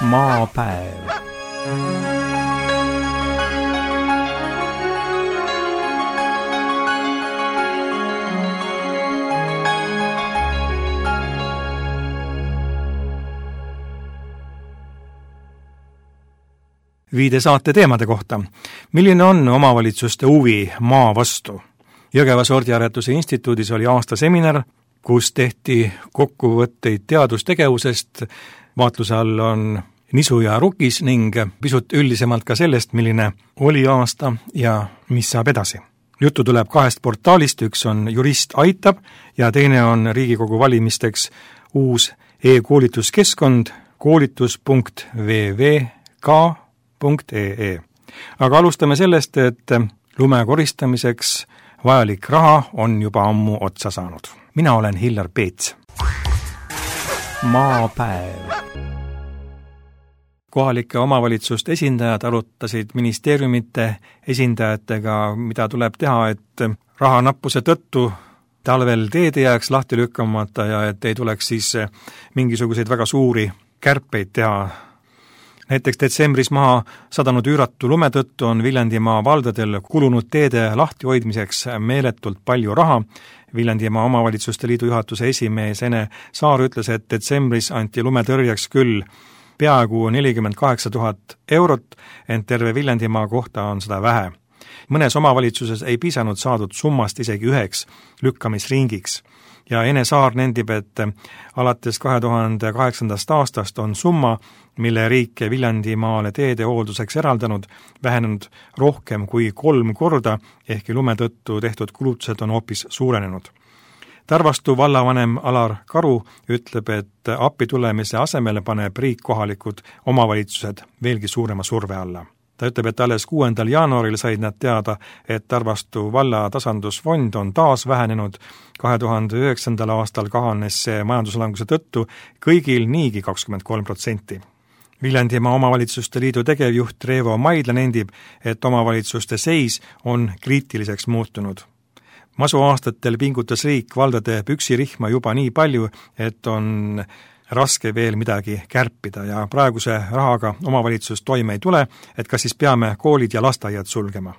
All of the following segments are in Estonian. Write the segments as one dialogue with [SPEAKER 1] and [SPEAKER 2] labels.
[SPEAKER 1] Maapäev. Viide saate teemade kohta. Milline on omavalitsuste huvi maa vastu? Jõgeva sordiaretuse instituudis oli aastaseminar, kus tehti kokkuvõtteid teadustegevusest. Vaatluse all on nisu ja rukis ning pisut üldisemalt ka sellest, milline oli aasta ja mis saab edasi. Juttu tuleb 2 portaalist, üks on Jurist aitab ja teine on Riigikogu valimisteks uus e-koolituskeskkond koolitus.vvk.ee. Aga alustame sellest, et lume koristamiseks vajalik raha on juba ammu otsa saanud. Mina olen Hillar Peets. Maapäev. Kohalike omavalitsuste esindajad arutasid ministeeriumite esindajatega, mida tuleb teha, et raha nappuse tõttu talvel teede jääks lahti lükkamata ja et ei tuleks siis mingisuguseid väga suuri kärpeid teha. Näiteks detsembris maha sadanud üüratu lume tõttu on Viljandimaa valdadel kulunud teede lahtihoidmiseks meeletult palju raha. Viljandimaa omavalitsuste liidu juhatuse esimees Ene Saar ütles, et detsembris anti lumetõrjeks küll peaaegu 48 000 eurot, ent terve Viljandimaa kohta on seda vähe. Mõnes omavalitsuses ei piisanud saadud summast isegi 1 lükkamisringiks. Ja Ene Saar nendib, et alates 2008. aastast on summa, mille riik Viljandimaale teede hoolduseks eraldanud, vähenenud rohkem kui 3 korda, ehkki lume tõttu tehtud kulutused on hoopis suurenenud. Tarvastu vallavanem Alar Karu ütleb, et appi tulemise asemele paneb riik kohalikud omavalitsused veelgi suurema surve alla. Ta ütleb, et alles 6. jaanuaril said nad teada, et Tarvastu valla tasandusfond on taas vähenenud. 2009. aastal kahanes see majanduslanguse tõttu kõigil niigi 23%. Viljandimaa omavalitsuste liidu tegevjuht Revo Maidla nendib, et omavalitsuste seis on kriitiliseks muutunud. Masu aastatel pingutas riik valdade püksirihma juba nii palju, et on raske veel midagi kärpida ja praeguse rahaga omavalitsus toime ei tule, et kas siis peame koolid ja lasteaiad sulgema.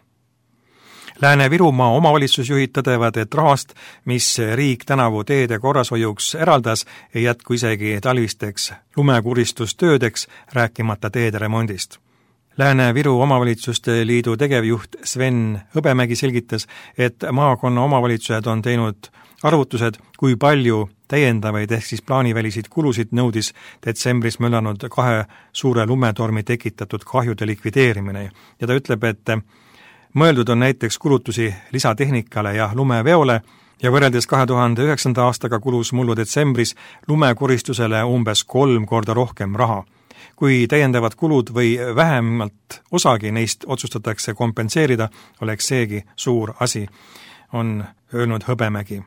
[SPEAKER 1] Lääne-Virumaa omavalitsusjuhid tõdevad, et rahast, mis riik tänavu teede korrashoiuks eraldas, ei jätku isegi talvisteks lumekuristustöödeks, rääkimata teede remondist. Lääne-Viru omavalitsuste liidu tegevjuht Sven Hõbemägi selgitas, et maakonna omavalitsused on teinud arvutused, kui palju täiendavaid ehk siis plaaniväliseid kulusid nõudis detsembris möllanud 2 suure lumetormi tekitatud kahjude likvideerimine. Ja ta ütleb, et mõeldud on näiteks kulutusi lisatehnikale ja lumeveole ja võrreldes 2009. aastaga kulus mullu detsembris lumekoristusele umbes 3 korda rohkem raha. Kui täiendavad kulud või vähemalt osagi neist otsustatakse kompenseerida, oleks seegi suur asi, on öelnud Hõbemägi.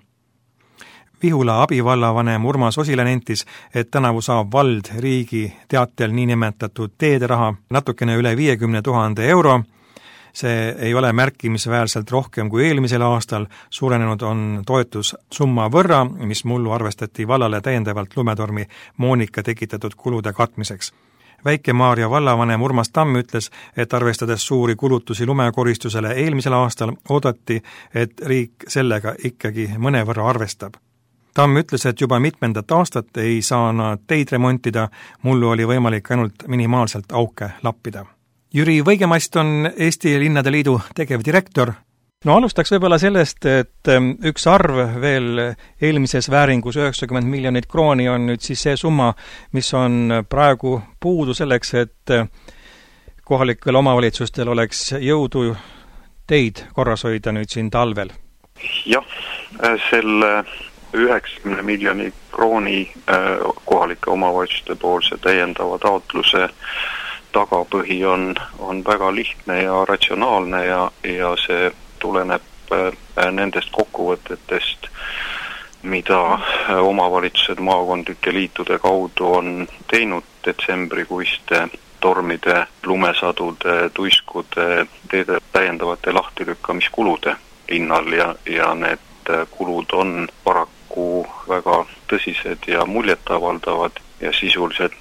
[SPEAKER 1] Vihula abivallavanem Urmas Osile nentis, et tänavu saab vald riigi teatel niinimetatud teederaha natukene üle 50 000 euro. See ei ole märkimisväärselt rohkem kui eelmisel aastal, suurenenud on toetus summa võrra, mis mullu arvestati vallale täiendavalt lumetormi Moonika tekitatud kulude katmiseks. Väike-Maarja vallavanem Urmas Tamm ütles, et arvestades suuri kulutusi lumekoristusele eelmisel aastal, oodati, et riik sellega ikkagi mõnevõrra arvestab. Tamm ütles, et juba mitmendat aastat ei saa nad teid remontida, mullu oli võimalik ainult minimaalselt auke lappida. Jüri Võigemast on Eesti Linnade Liidu tegevdirektor. No alustaks võib-olla sellest, et üks arv veel eelmises vääringus 90 miljonit krooni on nüüd siis see summa, mis on praegu puudu selleks, et kohalikel omavalitsustel oleks jõudu teid korras hoida nüüd siin talvel.
[SPEAKER 2] Jah, selle 90 miljoni krooni kohalike omavalitsuste poolse täiendava taotluse tagapõhi on väga lihtne ja ratsionaalne ja see tuleneb nendest kokkuvõtetest, mida omavalitsused maakondlike liitude kaudu on teinud detsembrikuiste tormide, lumesadude, tuiskude, teede täiendavate lahtilükkamiskulude hinnal ja need kulud on paraku väga tõsised ja muljetavaldavad ja sisuliselt need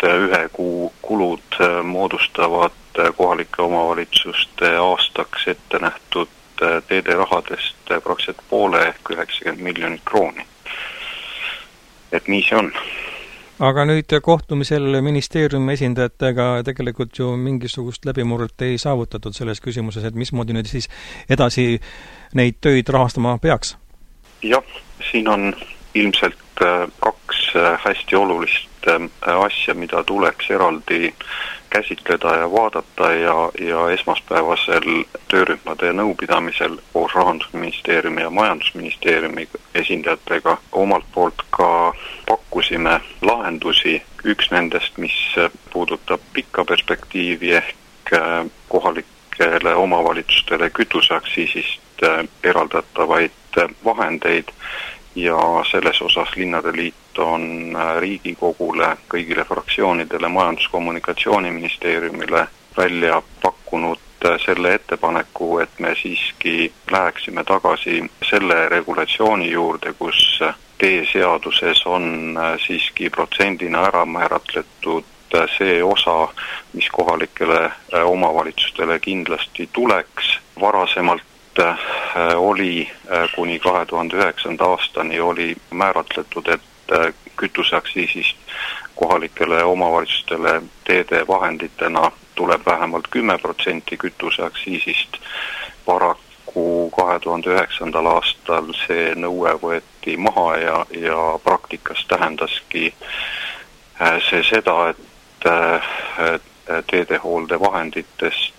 [SPEAKER 2] ühe kuu kulud moodustavad kohalike omavalitsuste aastaks ette nähtud teede rahadest praktiliselt poole ehk 90 miljonit krooni. Et nii see on.
[SPEAKER 1] Aga nüüd kohtumisel ministeeriumi esindajatega tegelikult ju mingisugust läbimurret ei saavutatud selles küsimuses, et mismoodi nüüd siis edasi neid töid rahastama peaks?
[SPEAKER 2] Jah, siin on ilmselt kaks hästi olulist asja, mida tuleks eraldi käsitleda ja vaadata ja esmaspäevasel töörühmade nõupidamisel koos Rahandusministeeriumi ja Majandusministeeriumi esindajatega omalt poolt ka pakkusime lahendusi. Üks nendest, mis puudutab pikka perspektiivi ehk kohalikele omavalitsustele kütuseaktsiisist eraldatavaid vahendeid ja selles osas Linnade Liit on Riigikogule, kõigile fraktsioonidele, Majandus-Kommunikatsiooniministeeriumile välja pakkunud selle ettepaneku, et me siiski läheksime tagasi selle regulatsiooni juurde, kus teeseaduses on siiski protsendina ära määratletud see osa, mis kohalikele omavalitsustele kindlasti tuleks. Varasemalt oli kuni 2009. aastani oli määratletud, et kütuseaktsiisist kohalikele omavalitsustele teede vahenditena tuleb vähemalt 10% kütuseaktsiisist. Paraku 2009. aastal see nõue võeti maha ja praktikas tähendaski see seda, et teedehoolde vahenditest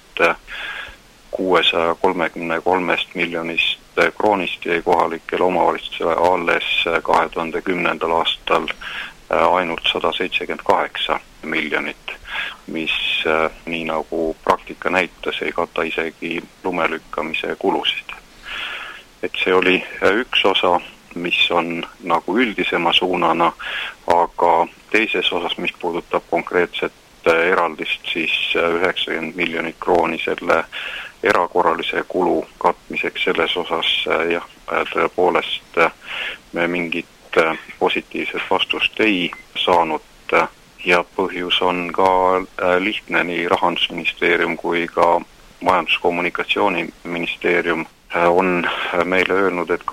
[SPEAKER 2] 633 miljonist kroonist jäi kohalikele omavalitsusele alles 2010. aastal ainult 178 miljonit, mis nii nagu praktika näitas, ei kata isegi lumelükkamise kulusid. Et see oli üks osa, mis on nagu üldisema suunana, aga teises osas, mis puudutab konkreetset eraldist, siis 90 miljonit krooni selle erakorralise kulu katmiseks, selles osas jah, tõepoolest me mingit positiivset vastust ei saanud ja põhjus on ka lihtne, nii Rahandusministeerium kui ka Majandus-Kommunikatsiooniministeerium on meile öelnud, et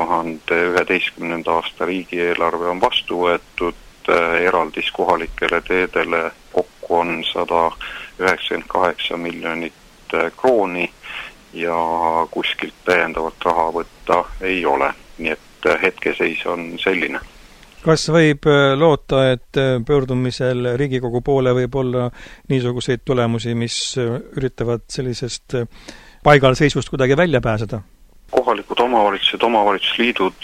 [SPEAKER 2] 2011. aasta riigieelarve on vastu võetud, eraldis kohalikele teedele kokku on 198 miljonit krooni ja kuskilt täiendavalt raha võtta ei ole. Nii et hetkeseis on selline.
[SPEAKER 1] Kas võib loota, et pöördumisel Riigikogu poole võib olla niisuguseid tulemusi, mis üritavad sellisest paigalseisust kuidagi välja pääseda?
[SPEAKER 2] Kohalikud omavalitsused, omavalitsusliidud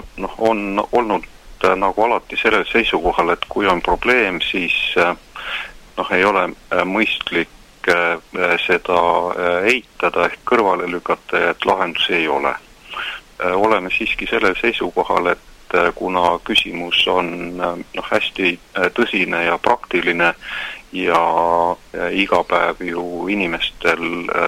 [SPEAKER 2] on olnud nagu alati sellel seisukohal, et kui on probleem, siis ei ole mõistlik seda eitada ehk kõrvale lükata ja et lahendusi ei ole. Oleme siiski sellel seisukohal, et kuna küsimus on hästi tõsine ja praktiline ja iga päev ju inimestel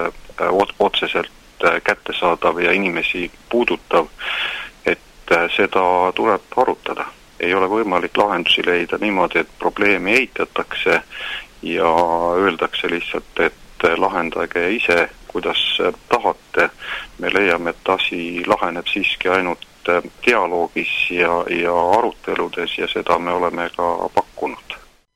[SPEAKER 2] otseselt kättesaadav ja inimesi puudutav, et seda tuleb arutada. Ei ole võimalik lahendusi leida niimoodi, et probleemi eitatakse ja öeldakse lihtsalt, et lahendage ise, kuidas tahate. Me leiame, et asi laheneb siiski ainult dialoogis ja aruteludes ja seda me oleme ka pakkunud.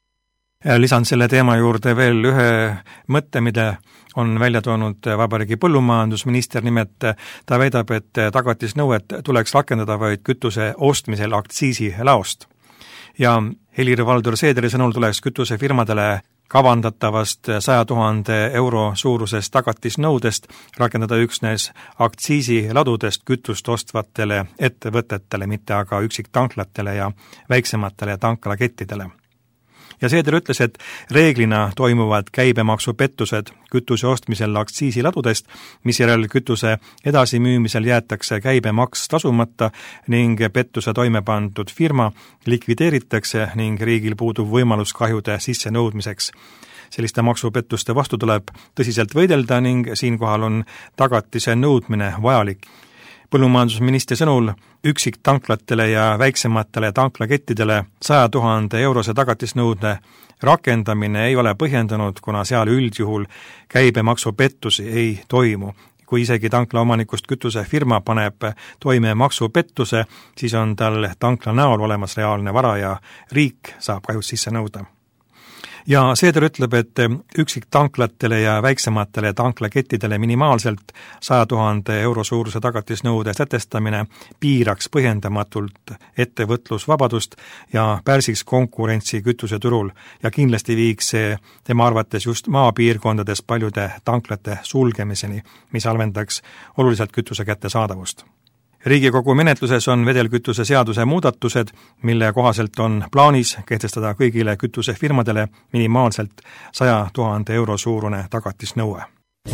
[SPEAKER 1] Lisan selle teema juurde veel ühe mõtte, mida on välja toonud Vabariigi põllumajandusminister, nimelt ta väidab, et tagatisnõuet tuleks rakendada vaid kütuse ostmisel aktsiisilaost. Ja Helir-Valdor Seederi sõnul tuleks kütusefirmadele kavandatavast 100 000 euro suurusest tagatisnõudest rakendada üksnes aktsiisiladudest kütust ostvatele ettevõtetele, mitte aga üksiktanklatele ja väiksematele tanklakettidele. Ja Seeder ütles, et reeglina toimuvad käibemaksupettused kütuse ostmisel aktsiisiladudest, misjärel kütuse edasimüümisel jäetakse käibemaks tasumata ning pettuse toime pandud firma likvideeritakse ning riigil puudub võimalus kahjude sissenõudmiseks. Selliste maksupettuste vastu tuleb tõsiselt võidelda ning siinkohal on tagatise nõudmine vajalik. põllumajandusministri sõnul üksiktanklatele ja väiksematele tanklakettidele 100 000 eurose tagatisnõude rakendamine ei ole põhjendanud, kuna seal üldjuhul käibemaksupettusi ei toimu. Kui isegi tankla omanikust kütusefirma paneb toime maksupettuse, siis on tal tankla näol olemas reaalne vara ja riik saab kahjus sisse nõuda. Ja Seeder ütleb, et üksiktanklatele ja väiksematele tanklakettidele minimaalselt 100 000 euro suuruse tagatisnõude sätestamine piiraks põhjendamatult ettevõtlusvabadust ja pärsiks konkurentsi kütuseturul ja kindlasti viiks see tema arvates just maapiirkondades paljude tanklate sulgemiseni, mis halvendaks oluliselt kütuse kättesaadavust. Riigikogu menetluses on vedelkütuse seaduse muudatused, mille kohaselt on plaanis kehtestada kõigile kütusefirmadele minimaalselt 100 000 euro suurune tagatisnõue.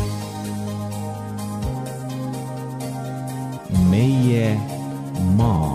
[SPEAKER 3] Meie maa.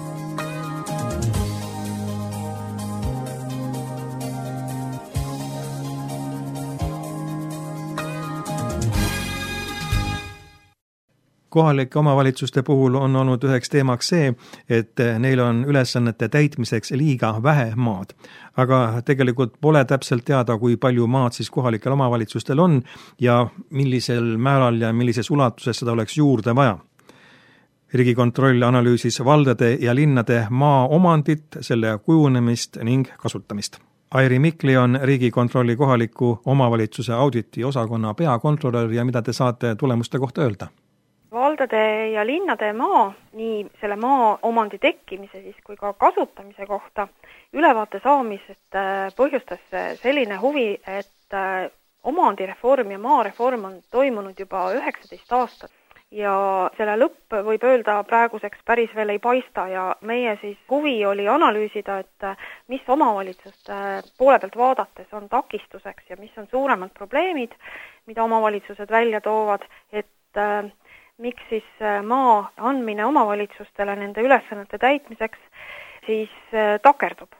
[SPEAKER 1] Kohalike omavalitsuste puhul on olnud üheks teemaks see, et neil on ülesannete täitmiseks liiga vähe maad. Aga tegelikult pole täpselt teada, kui palju maad siis kohalikel omavalitsustel on ja millisel määral ja millises ulatuses seda oleks juurde vaja. Riigikontroll analüüsis valdade ja linnade maaomandit, selle kujunemist ning kasutamist. Airi Mikli on Riigikontrolli kohaliku omavalitsuse auditi osakonna peakontrolör ja mida te saate tulemuste kohta öelda?
[SPEAKER 4] Valdade ja linnade maa, nii selle maa omandi tekkimise siis kui ka kasutamise kohta ülevaate saamisest põhjustas selline huvi, et omandireform ja maareform on toimunud juba 19 aastat ja selle lõpp võib öelda praeguseks päris veel ei paista ja meie siis huvi oli analüüsida, et mis omavalitsuste poole pealt vaadates on takistuseks ja mis on suuremad probleemid, mida omavalitsused välja toovad, et miks siis maa andmine omavalitsustele nende ülesannete täitmiseks siis takerdub.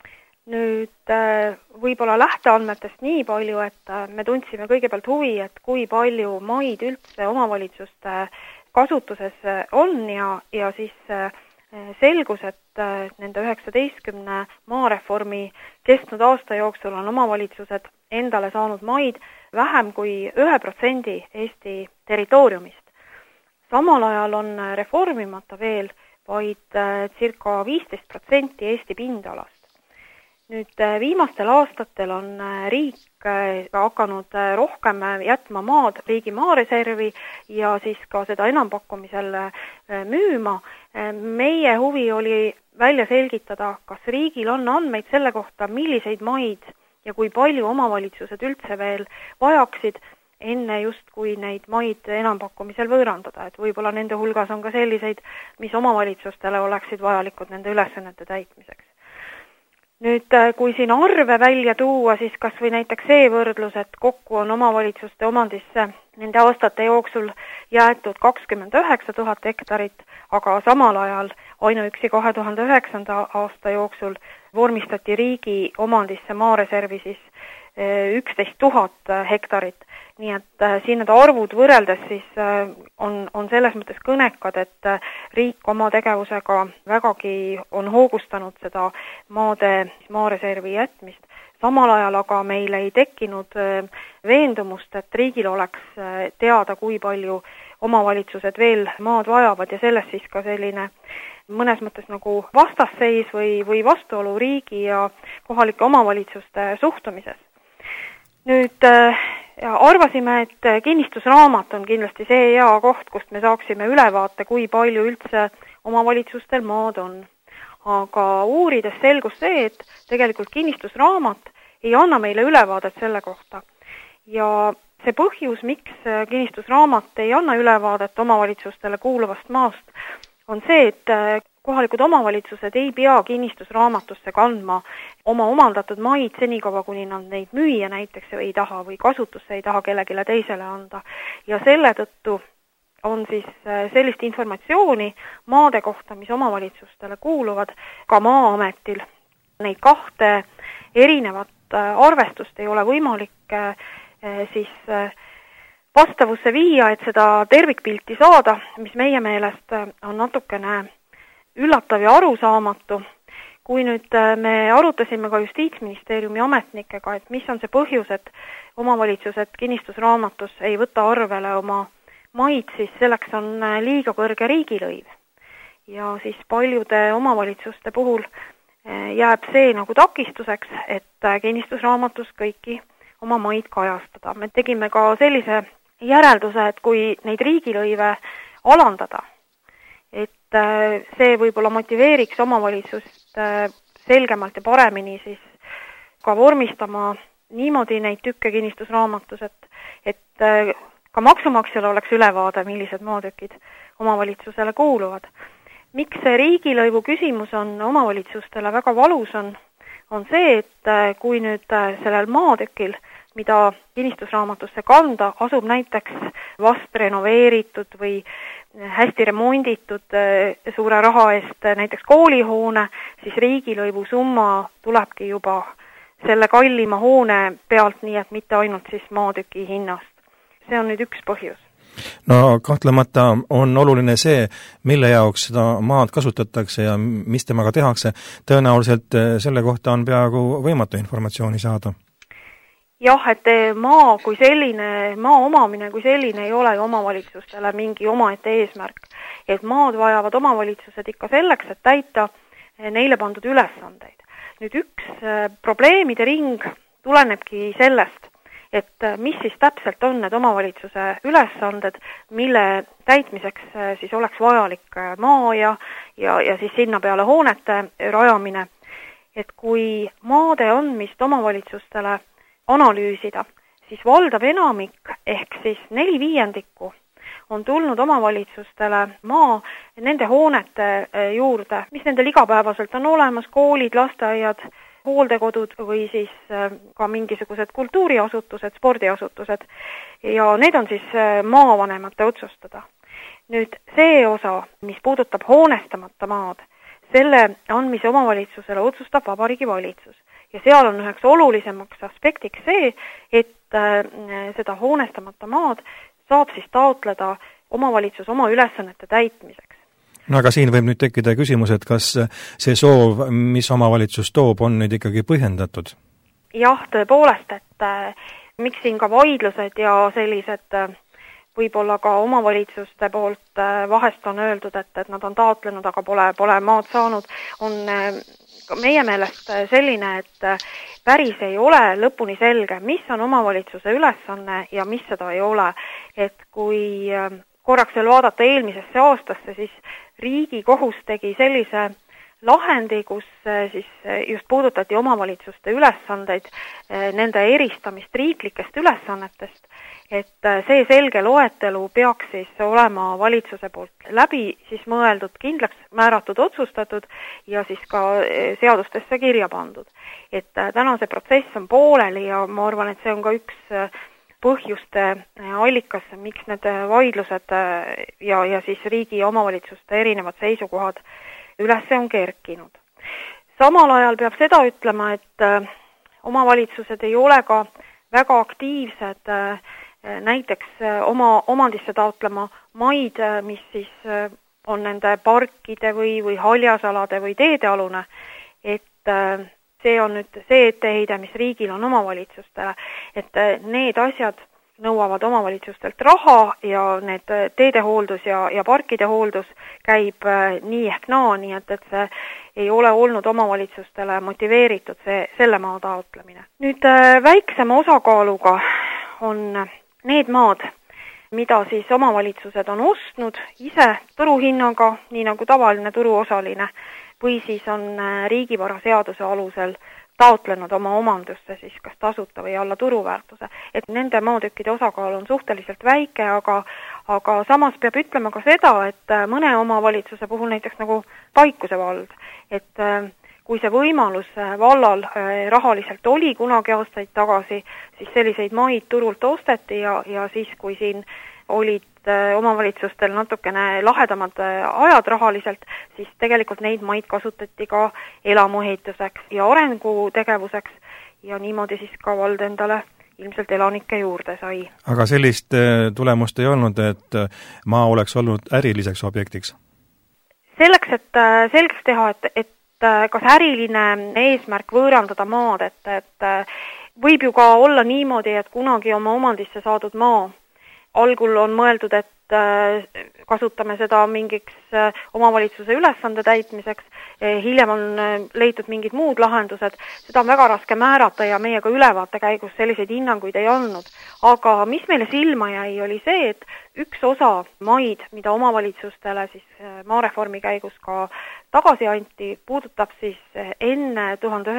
[SPEAKER 4] Nüüd võib-olla lähteandmetest nii palju, et me tundsime kõigepealt huvi, et kui palju maid üldse omavalitsuste kasutuses on ja siis selgus, et nende 19 maareformi kestnud aasta jooksul on omavalitsused endale saanud maid vähem kui 1% Eesti territooriumist. Samal ajal on reformimata veel vaid circa 15% Eesti pindalast. Nüüd viimastel aastatel on riik hakanud rohkem jätma maad riigi maareservi ja siis ka seda enampakkumisel müüma. Meie huvi oli välja selgitada, kas riigil on andmeid selle kohta, milliseid maid ja kui palju omavalitsused üldse veel vajaksid, enne just kui neid maid enampakkumisel võõrandada, et võib-olla nende hulgas on ka selliseid, mis omavalitsustele oleksid vajalikud nende ülesannete täitmiseks. Nüüd, kui siin arve välja tuua, siis kas või näiteks see võrdlus, et kokku on omavalitsuste omandisse nende aastate jooksul jäetud 29 000 hektarit, aga samal ajal ainuüksi 2009. aasta jooksul vormistati riigi omandisse maareservi siis 11 000 hektarit. Nii et siin need arvud võrreldes siis on selles mõttes kõnekad, et riik oma tegevusega vägagi on hoogustanud seda maareservi jätmist. Samal ajal aga meil ei tekkinud veendumust, et riigil oleks teada, kui palju omavalitsused veel maad vajavad ja sellest siis ka selline mõnes mõttes nagu vastasseis või vastuolu riigi ja kohalike omavalitsuste suhtumises. Nüüd arvasime, et kinnistusraamat on kindlasti see hea koht, kust me saaksime ülevaate, kui palju üldse omavalitsustel maad on. Aga uurides selgus see, et tegelikult kinnistusraamat ei anna meile ülevaadet selle kohta. Ja see põhjus, miks kinnistusraamat ei anna ülevaadet omavalitsustele kuuluvast maast, on see, et kohalikud omavalitsused ei pea kinnistusraamatusse kandma oma omandatud maid senikaua, kuni nad neid müüa näiteks ei taha või kasutusse ei taha kellegile teisele anda. Ja selle tõttu on siis sellist informatsiooni maade kohta, mis omavalitsustele kuuluvad, ka Maa-ametil. Neid kahte erinevat arvestust ei ole võimalik siis vastavusse viia, et seda tervikpilti saada, mis meie meelest on natukene üllatav ja arusaamatu. Kui nüüd me arutasime ka Justiitsministeeriumi ametnikega, et mis on see põhjus, et omavalitsused kinnistusraamatus ei võta arvele oma maid, siis selleks on liiga kõrge riigilõiv. Ja siis paljude omavalitsuste puhul jääb see nagu takistuseks, et kinnistusraamatus kõiki oma maid kajastada. Me tegime ka sellise järelduse, et kui neid riigilõive alandada, et see võib-olla motiveeriks omavalitsust selgemalt ja paremini siis ka vormistama niimoodi neid tükke kinnistusraamatus, et ka maksumaksjal oleks ülevaade, millised maatükid omavalitsusele kuuluvad. Miks see riigilõivu küsimus on omavalitsustele väga valus on see, et kui nüüd sellel maatükil, mida kinnistusraamatusse kanda, asub näiteks vast renoveeritud või hästi remonditud suure raha eest näiteks koolihoone, siis riigilõivu summa tulebki juba selle kallima hoone pealt, nii et mitte ainult siis maatüki hinnast. See on nüüd üks põhjus.
[SPEAKER 1] No kahtlemata on oluline see, mille jaoks seda maad kasutatakse ja mis temaga tehakse. Tõenäoliselt selle kohta on peaaegu võimatu informatsiooni saada.
[SPEAKER 4] Jah, et maa kui selline, maa omamine kui selline ei ole omavalitsustele mingi omaette eesmärk. Et maad vajavad omavalitsused ikka selleks, et täita neile pandud ülesandeid. Nüüd üks probleemide ring tulenebki sellest, et mis siis täpselt on need omavalitsuse ülesanded, mille täitmiseks siis oleks vajalik maa ja siis sinna peale hoonete rajamine. Et kui maade andmist omavalitsustele analüüsida, siis valdav enamik ehk siis 4/5 on tulnud omavalitsustele maa nende hoonete juurde, mis nendel igapäevaselt on olemas, koolid, lasteaiad, hooldekodud või siis ka mingisugused kultuuriasutused, spordiasutused ja need on siis maavanemate otsustada. Nüüd see osa, mis puudutab hoonestamata maad, selle andmise omavalitsusele otsustab Vabariigi Valitsus. Ja seal on üheks olulisemaks aspektiks see, et seda hoonestamata maad saab siis taotleda omavalitsus oma ülesannete täitmiseks.
[SPEAKER 1] No aga siin võib nüüd tekkida küsimus, et kas see soov, mis omavalitsus toob, on nüüd ikkagi põhjendatud?
[SPEAKER 4] Jah, tõepoolest, et miks siin ka vaidlused ja sellised võib-olla ka omavalitsuste poolt vahest on öeldud, et nad on taotlenud, aga pole maad saanud, on meie meelest selline, et päris ei ole lõpuni selge, mis on omavalitsuse ülesanne ja mis seda ei ole. Et kui korraks veel vaadata eelmisesse aastasse, siis Riigikohus tegi sellise lahendi, kus siis just puudutati omavalitsuste ülesandeid, nende eristamist riiklikest ülesannetest, et see selge loetelu peaks siis olema valitsuse poolt läbi siis mõeldud, kindlaks määratud, otsustatud ja siis ka seadustesse kirja pandud. Et täna see protsess on pooleli ja ma arvan, et see on ka üks põhjuste allikasse, miks need vaidlused ja siis riigi ja omavalitsuste erinevad seisukohad üles on kerkinud. Samal ajal peab seda ütlema, et omavalitsused ei ole ka väga aktiivsed näiteks oma omandisse taotlema maid, mis siis on nende parkide või haljasalade või teedealune, et see on nüüd see etteheide, mis riigil on omavalitsustele, et need asjad nõuavad omavalitsustelt raha ja need teedehooldus ja parkide hooldus käib nii ehk naa, nii et see ei ole olnud omavalitsustele motiveeritud selle maa taotlemine. Nüüd väiksema osakaaluga on need maad, mida siis omavalitsused on ostnud ise turuhinnaga, nii nagu tavaline turuosaline, või siis on riigivaraseaduse alusel taotlenud oma omandusse siis kas tasuta või alla turuväärtuse. Et nende maatükkide osakaal on suhteliselt väike, aga samas peab ütlema ka seda, et mõne omavalitsuse puhul näiteks nagu Paikuse vald, et kui see võimalus vallal rahaliselt oli kunagi aastaid tagasi, siis selliseid maid turult osteti ja siis, kui siin olid omavalitsustel natukene lahedamad ajad rahaliselt, siis tegelikult neid maid kasutati ka elamuehituseks ja arengutegevuseks ja niimoodi siis ka vald endale ilmselt elanikke juurde sai.
[SPEAKER 1] Aga sellist tulemust ei olnud, et maa oleks olnud äriliseks objektiks?
[SPEAKER 4] Selleks, et selgeks teha, et kas äriline eesmärk võõrandada maad, et võib ju ka olla niimoodi, et kunagi oma omandisse saadud maa algul on mõeldud, et kasutame seda mingiks omavalitsuse ülesande täitmiseks, hiljem on leitud mingid muud lahendused, seda on väga raske määrata ja meie ka ülevaate käigus selliseid hinnanguid ei andnud. Aga mis meile silma jäi, oli see, et üks osa maid, mida omavalitsustele siis maareformi käigus ka tagasi anti, puudutab siis enne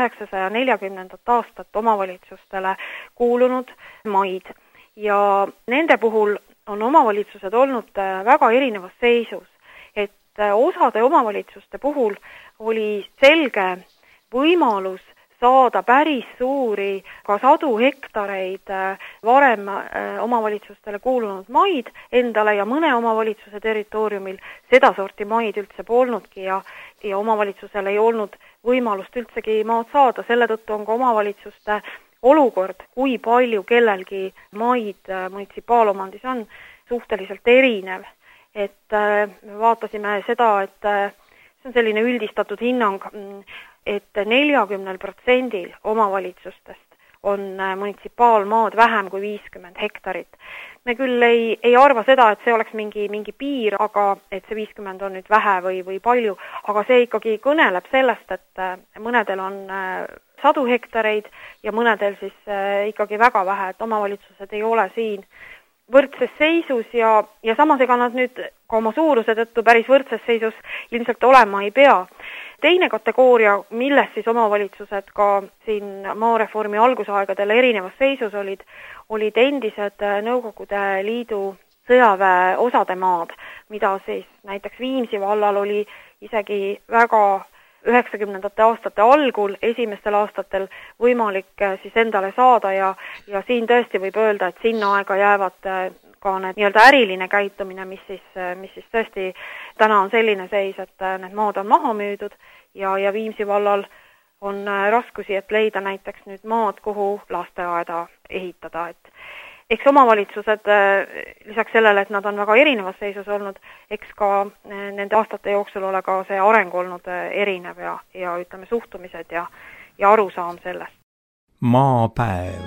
[SPEAKER 4] 1940. aastat omavalitsustele kuulunud maid. Ja nende puhul on omavalitsused olnud väga erinevas seisus, et osade omavalitsuste puhul oli selge võimalus saada päris suuri, ka 100 hektareid varem omavalitsustele kuulunud maid endale ja mõne omavalitsuse territooriumil sedasorti maid üldse polnudki ja omavalitsusel ei olnud võimalust üldsegi maad saada, selle tõttu on ka omavalitsuste olukord, kui palju kellelgi maid munitsipaalomandis on, suhteliselt erinev. Et me vaatasime seda, et see on selline üldistatud hinnang, et 40% omavalitsustest on munitsipaalmaad vähem kui 50 hektarit. Me küll ei arva seda, et see oleks mingi piir, aga et see 50 on nüüd vähe või palju, aga see ikkagi kõneleb sellest, et mõnedel on 100 hektareid ja mõnedel siis ikkagi väga vähe, et omavalitsused ei ole siin võrdses seisus ja samas ega nad nüüd ka oma suuruse tõttu päris võrdses seisus ilmselt olema ei pea. Teine kategooria, milles siis omavalitsused ka siin maareformi algusaegadel erinevas seisus olid endised Nõukogude Liidu sõjaväe osade maad, mida siis näiteks Viimsi vallal oli isegi väga 90. aastate algul, esimestel aastatel võimalik siis endale saada ja siin tõesti võib öelda, et sinna aega jäävad ka need nii-öelda äriline käitumine, mis siis tõesti täna on selline seis, et need maad on maha müüdud ja Viimsi vallal on raskusi, et leida näiteks nüüd maad, kuhu lasteaeda ehitada, et eks omavalitsused lisaks sellele, et nad on väga erinevas seisus olnud, eks ka nende aastate jooksul ole ka see areng olnud erinev ja ütleme suhtumised ja arusaam sellest.
[SPEAKER 1] Maapäev.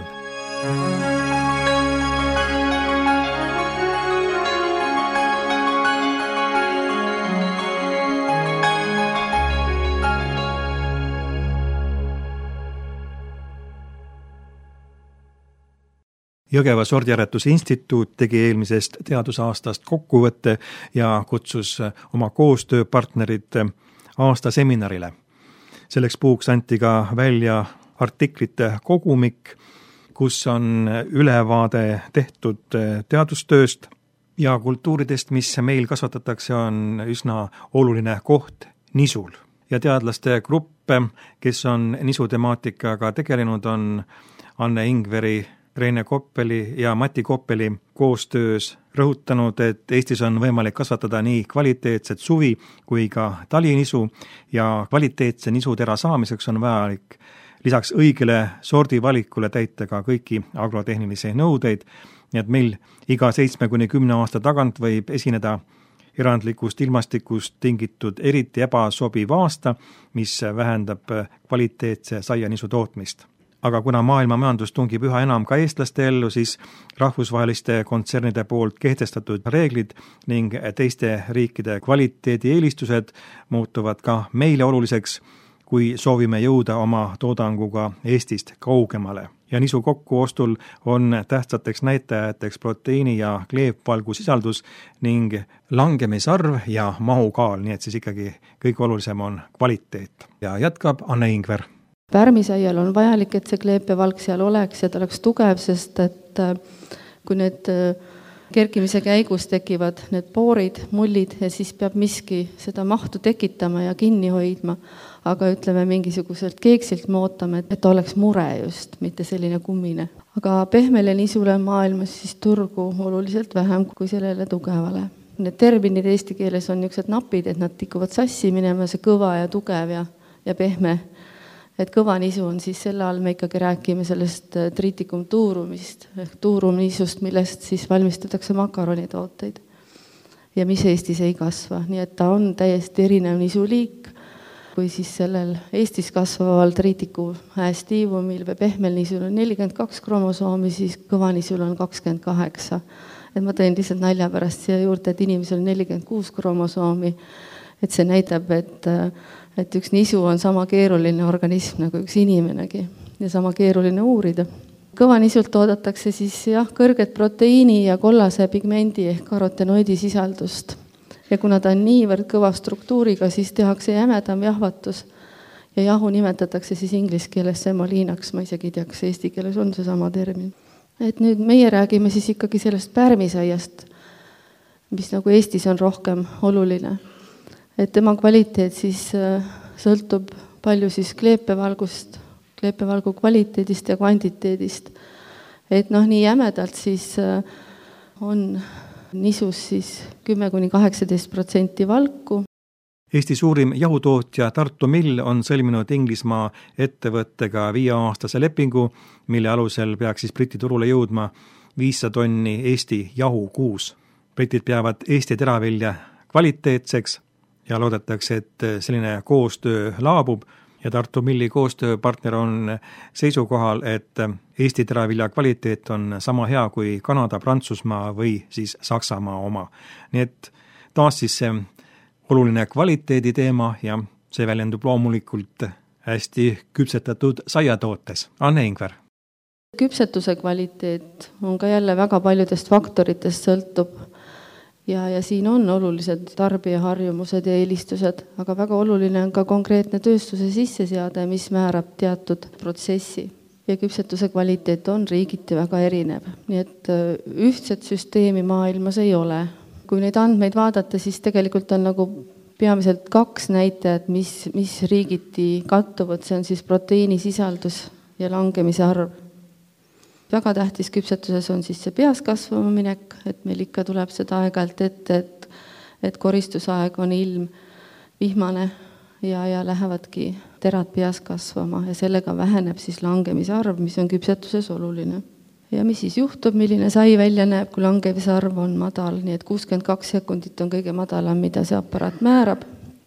[SPEAKER 1] Jõgeva Sordiaretuse Instituut tegi eelmisest teadusaastast kokkuvõtte ja kutsus oma koostööpartnerid aastaseminarile. Selleks puuks anti ka välja artiklite kogumik, kus on ülevaade tehtud teadustööst ja kultuuridest, mis meil kasvatatakse, on üsna oluline koht nisul. Ja teadlaste grupp, kes on nisutemaatikaga tegelenud, on Anne Ingveri, Reine Koppeli ja Mati Koppeli koostöös rõhutanud, et Eestis on võimalik kasvatada nii kvaliteetset suvi kui ka talinisu ja kvaliteetse nisutera saamiseks on vajalik lisaks õigele sordivalikule täita ka kõiki agrotehnilisi nõudeid, nii et meil iga 7–10 aasta tagant võib esineda erandlikust ilmastikust tingitud eriti ebasobiv aasta, mis vähendab kvaliteetse saianisu tootmist. Aga kuna maailma majandus tungib üha enam ka eestlaste ellu, siis rahvusvaheliste kontsernide poolt kehtestatud reeglid ning teiste riikide kvaliteedieelistused muutuvad ka meile oluliseks, kui soovime jõuda oma toodanguga Eestist kaugemale. Ja nisu kokkuostul on tähtsateks näitajateks proteiini ja kleepvalgu sisaldus ning langemisarv ja mahukaal, nii et siis ikkagi kõige olulisem on kvaliteet. Ja jätkab Anne Ingver.
[SPEAKER 5] Pärmisaial on vajalik, et see kleepevalk seal oleks ja ta oleks tugev, sest et kui need kerkimise käigus tekivad need poorid, mullid ja siis peab miski seda mahtu tekitama ja kinni hoidma, aga ütleme mingisuguselt keeksilt me ootame, et oleks mure just, mitte selline kummine. Aga pehmele nisule maailmas siis turgu oluliselt vähem kui sellele tugevale. Need terminid eesti keeles on niisugused napid, et nad tikuvad sassi minema, see kõva ja tugev ja pehme. et kõva nisu on siis selle all, me ikkagi räägime sellest triticum turumist, ehk tuurumniisust, millest siis valmistatakse makaronitooteid ja mis Eestis ei kasva. Nii et ta on täiesti erinev nisuliik, kui siis sellel Eestis kasvaval triticum hästivumil või pehmel nisul on 42 kromosoomi, siis kõva nisul on 28. Et ma tõin lihtsalt nalja pärast siia juurde, et inimesel on 46 kromosoomi, et see näitab, et üks nisu on sama keeruline organism nagu üks inimenegi ja sama keeruline uurida. Kõva nisult toodetakse siis kõrget proteiini ja kollase pigmendi ehk karotenoidi sisaldust. Ja kuna ta on niivõrd kõva struktuuriga, siis tehakse jämedam jahvatus ja jahu nimetatakse siis inglise keeles semoliinaks, ma isegi ei tea, kas eesti keeles on see sama termin. Et nüüd meie räägime siis ikkagi sellest pärmisaiast, mis nagu Eestis on rohkem oluline. Et tema kvaliteet siis sõltub palju siis kleepevalgu kvaliteedist ja kvantiteedist. Et nii jämedalt siis on nisus siis 10–18% valku.
[SPEAKER 1] Eesti suurim jahutootja Tartu Mill on sõlminud Inglismaa ettevõttega 5-aastase lepingu, mille alusel peaks siis Briti turule jõudma 500 tonni Eesti jahu kuus. Britid peavad Eesti teravilja kvaliteetseks ja loodetakse, et selline koostöö laabub ja Tartu Milli koostööpartner on seisukohal, et Eesti teravilja kvaliteet on sama hea kui Kanada, Prantsusmaa või siis Saksamaa oma. Nii et taas siis see oluline kvaliteedi teema ja see väljendub loomulikult hästi küpsetatud saiatootes. Anne Ingver.
[SPEAKER 5] Küpsetuse kvaliteet on ka jälle väga paljudest faktoritest sõltub ja siin on olulised tarbijaharjumused ja eelistused, aga väga oluline on ka konkreetne tööstuse sisseseade, mis määrab teatud protsessi. Ja küpsetuse kvaliteet on riigiti väga erinev, nii et ühtset süsteemi maailmas ei ole. Kui neid andmeid vaadata, siis tegelikult on nagu peamiselt 2 näitajat, mis riigiti kattuvad, see on siis proteiinisisaldus ja langemise arv. Väga tähtis küpsetuses on siis see peas kasvama minek, et meil ikka tuleb seda aeg-ajalt ette, et koristusaeg on ilm vihmane ja lähevadki terad peas kasvama ja sellega väheneb siis langemise arv, mis on küpsetuses oluline. Ja mis siis juhtub, milline sai välja näeb, kui langemise arv on madal, nii et 62 sekundit on kõige madalam, mida see aparaat määrab.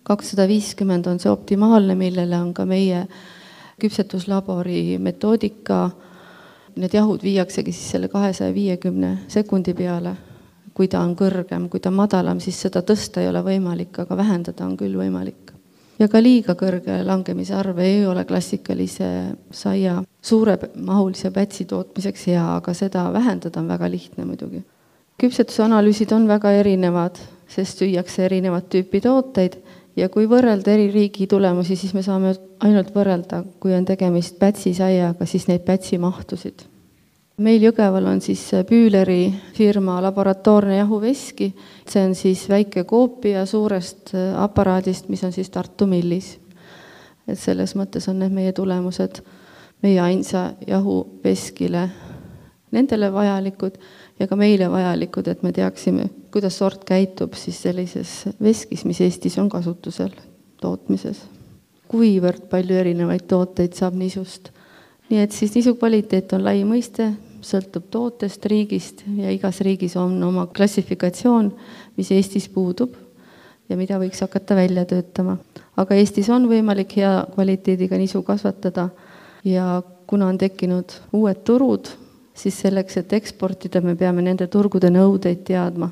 [SPEAKER 5] 250 on see optimaalne, millele on ka meie küpsetuslabori metoodika. Need jahud viiaksegi siis selle 250 sekundi peale, kui ta on kõrgem, kui ta on madalam, siis seda tõsta ei ole võimalik, aga vähendada on küll võimalik. Ja ka liiga kõrge langemise arv ei ole klassikalise saia suuremahulise pätsi tootmiseks hea, aga seda vähendada on väga lihtne muidugi. Küpsetusanalüüsid on väga erinevad, sest süüakse erinevad tüüpi tooteid ja kui võrrelda eri riigi tulemusi, siis me saame ainult võrrelda, kui on tegemist pätsisaiaga, siis neid pätsimahtusid. Meil Jõgeval on siis Bühleri firma laboratoorne jahuveski. See on siis väike koopia suurest aparaadist, mis on siis Tartu Millis. Et selles mõttes on need meie tulemused meie ainsa jahuveskile nendele vajalikud ja ka meile vajalikud, et me teaksime, kuidas sort käitub siis sellises veskis, mis Eestis on kasutusel tootmises. Kuivõrd palju erinevaid tooteid saab nisust. Nii et siis nisu kvaliteet on lai mõiste, sõltub tootest, riigist ja igas riigis on oma klassifikatsioon, mis Eestis puudub ja mida võiks hakata välja töötama. Aga Eestis on võimalik hea kvaliteediga nisu kasvatada ja kuna on tekkinud uued turud, siis selleks, et eksportida, me peame nende turgude nõudeid teadma.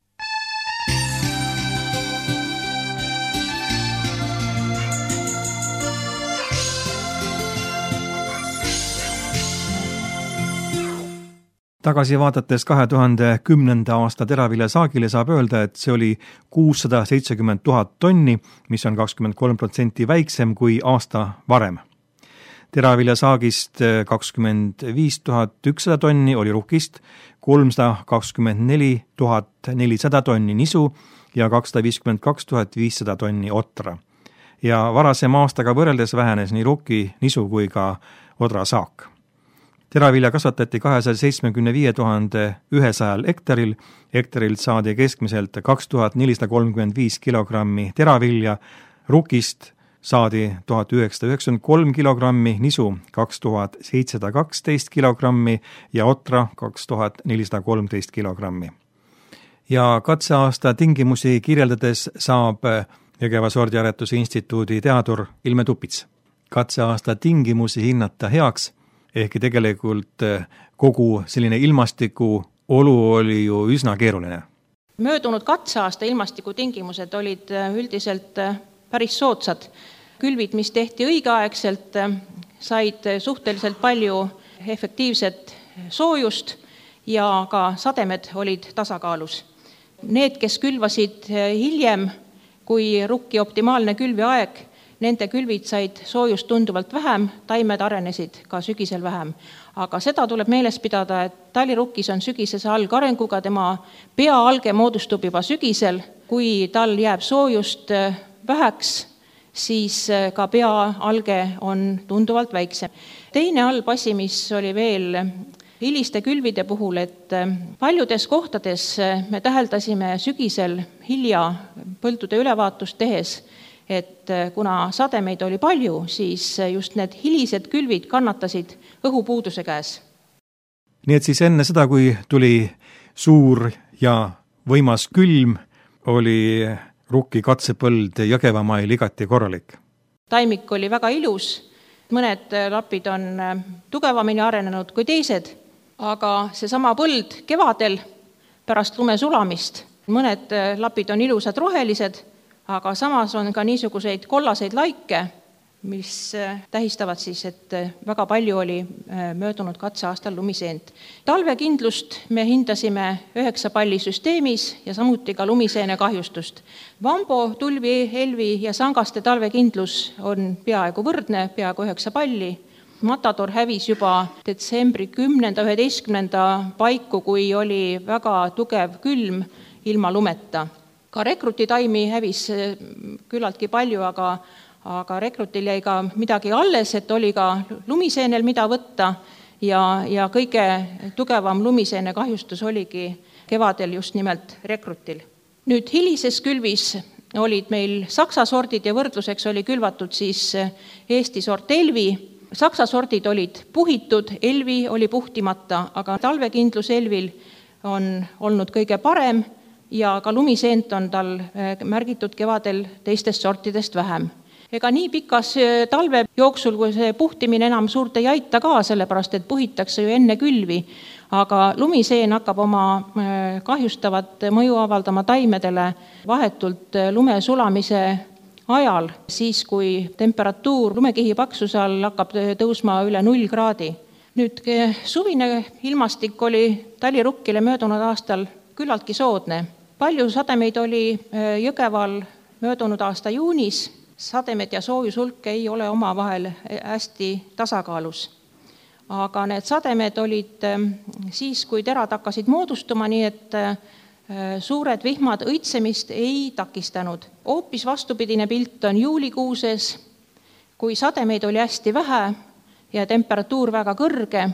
[SPEAKER 1] Tagasi vaadates 2010. aasta teravilja saagile saab öelda, et see oli 670 000 tonni, mis on 23% väiksem kui aasta varem. Teravilja saagist 25 100 tonni oli ruhkist, 324 400 tonni nisu ja 252 500 tonni otra. Ja varasema aastaga võrreldes vähenes nii ruhki, nisu kui ka odra saak. Teravilja kasvatati 275 100 hektaril, hektarilt saadi keskmiselt 2435 kilogrammi teravilja, ruhkist saadi 1993 kilogrammi, nisu 2712 kilogrammi ja otra 2413 kilogrammi. Ja katseaasta tingimusi kirjeldades saab Jõgeva sordiaretuse instituudi teadur Ilme Tupits katseaasta tingimusi hinnata heaks, ehkki tegelikult kogu selline ilmastiku olu oli ju üsna keeruline.
[SPEAKER 6] Möödunud katseaasta ilmastikutingimused olid üldiselt päris soodsad. Külvid, mis tehti õigeaegselt, said suhteliselt palju efektiivset soojust ja ka sademed olid tasakaalus. Need, kes külvasid hiljem kui rukki optimaalne külviaeg, nende külvid said soojust tunduvalt vähem, taimed arenesid ka sügisel vähem. Aga seda tuleb meeles pidada, et talirukkis on sügisese algarenguga, tema peaalge moodustub juba sügisel. Kui tal jääb soojust väheks, siis ka peaalge on tunduvalt väiksem. Teine halb asi, mis oli veel hiliste külvide puhul, et paljudes kohtades me täheldasime sügisel hilja põldude ülevaatust tehes, et kuna sademeid oli palju, siis just need hilised külvid kannatasid õhupuuduse käes.
[SPEAKER 1] Nii et siis enne seda, kui tuli suur ja võimas külm, oli rukki katsepõld Jõgevamail igati korralik.
[SPEAKER 6] Taimik oli väga ilus, mõned lapid on tugevamini arenenud kui teised, aga seesama põld kevadel pärast lume sulamist, mõned lapid on ilusad rohelised, aga samas on ka niisuguseid kollaseid laike, mis tähistavad siis, et väga palju oli möödunud katseaastal lumiseent. Talvekindlust me hindasime 9 palli süsteemis ja samuti ka lumiseene kahjustust. Vambo, tulvi, elvi ja sangaste talvekindlus on peaaegu võrdne, peaaegu 9 palli. Matador hävis juba detsembri 10.–11. paiku, kui oli väga tugev külm ilma lumeta. Ka rekrutitaimi hävis küllaltki palju, aga rekrutil jäi ka midagi alles, et oli ka lumiseenel mida võtta ja kõige tugevam lumiseene kahjustus oligi kevadel just nimelt rekrutil. Nüüd hilises külvis olid meil saksa sordid ja võrdluseks oli külvatud siis Eesti sort Elvi. Saksa sordid olid puhitud, Elvi oli puhtimata, aga talvekindlus Elvil on olnud kõige parem ja ka lumiseent on tal märgitud kevadel teistest sortidest vähem. Ega nii pikas talve jooksul, kui see puhtimine enam suurt ei aita ka, sellepärast et puhitakse ju enne külvi, aga lumiseen hakkab oma kahjustavat mõju avaldama taimedele vahetult lume sulamise ajal, siis kui temperatuur lumekihi paksuse all hakkab tõusma üle 0 kraadi. Nüüd suvine ilmastik oli talirukkile möödunud aastal küllaltki soodne. Palju sademeid oli Jõgeval möödunud aasta juunis, sademed ja soojushulk ei ole omavahel hästi tasakaalus. Aga need sademed olid siis, kui terad hakkasid moodustuma, nii et suured vihmad õitsemist ei takistanud. Hoopis vastupidine pilt on juulikuuses, kui sademeid oli hästi vähe ja temperatuur väga kõrge.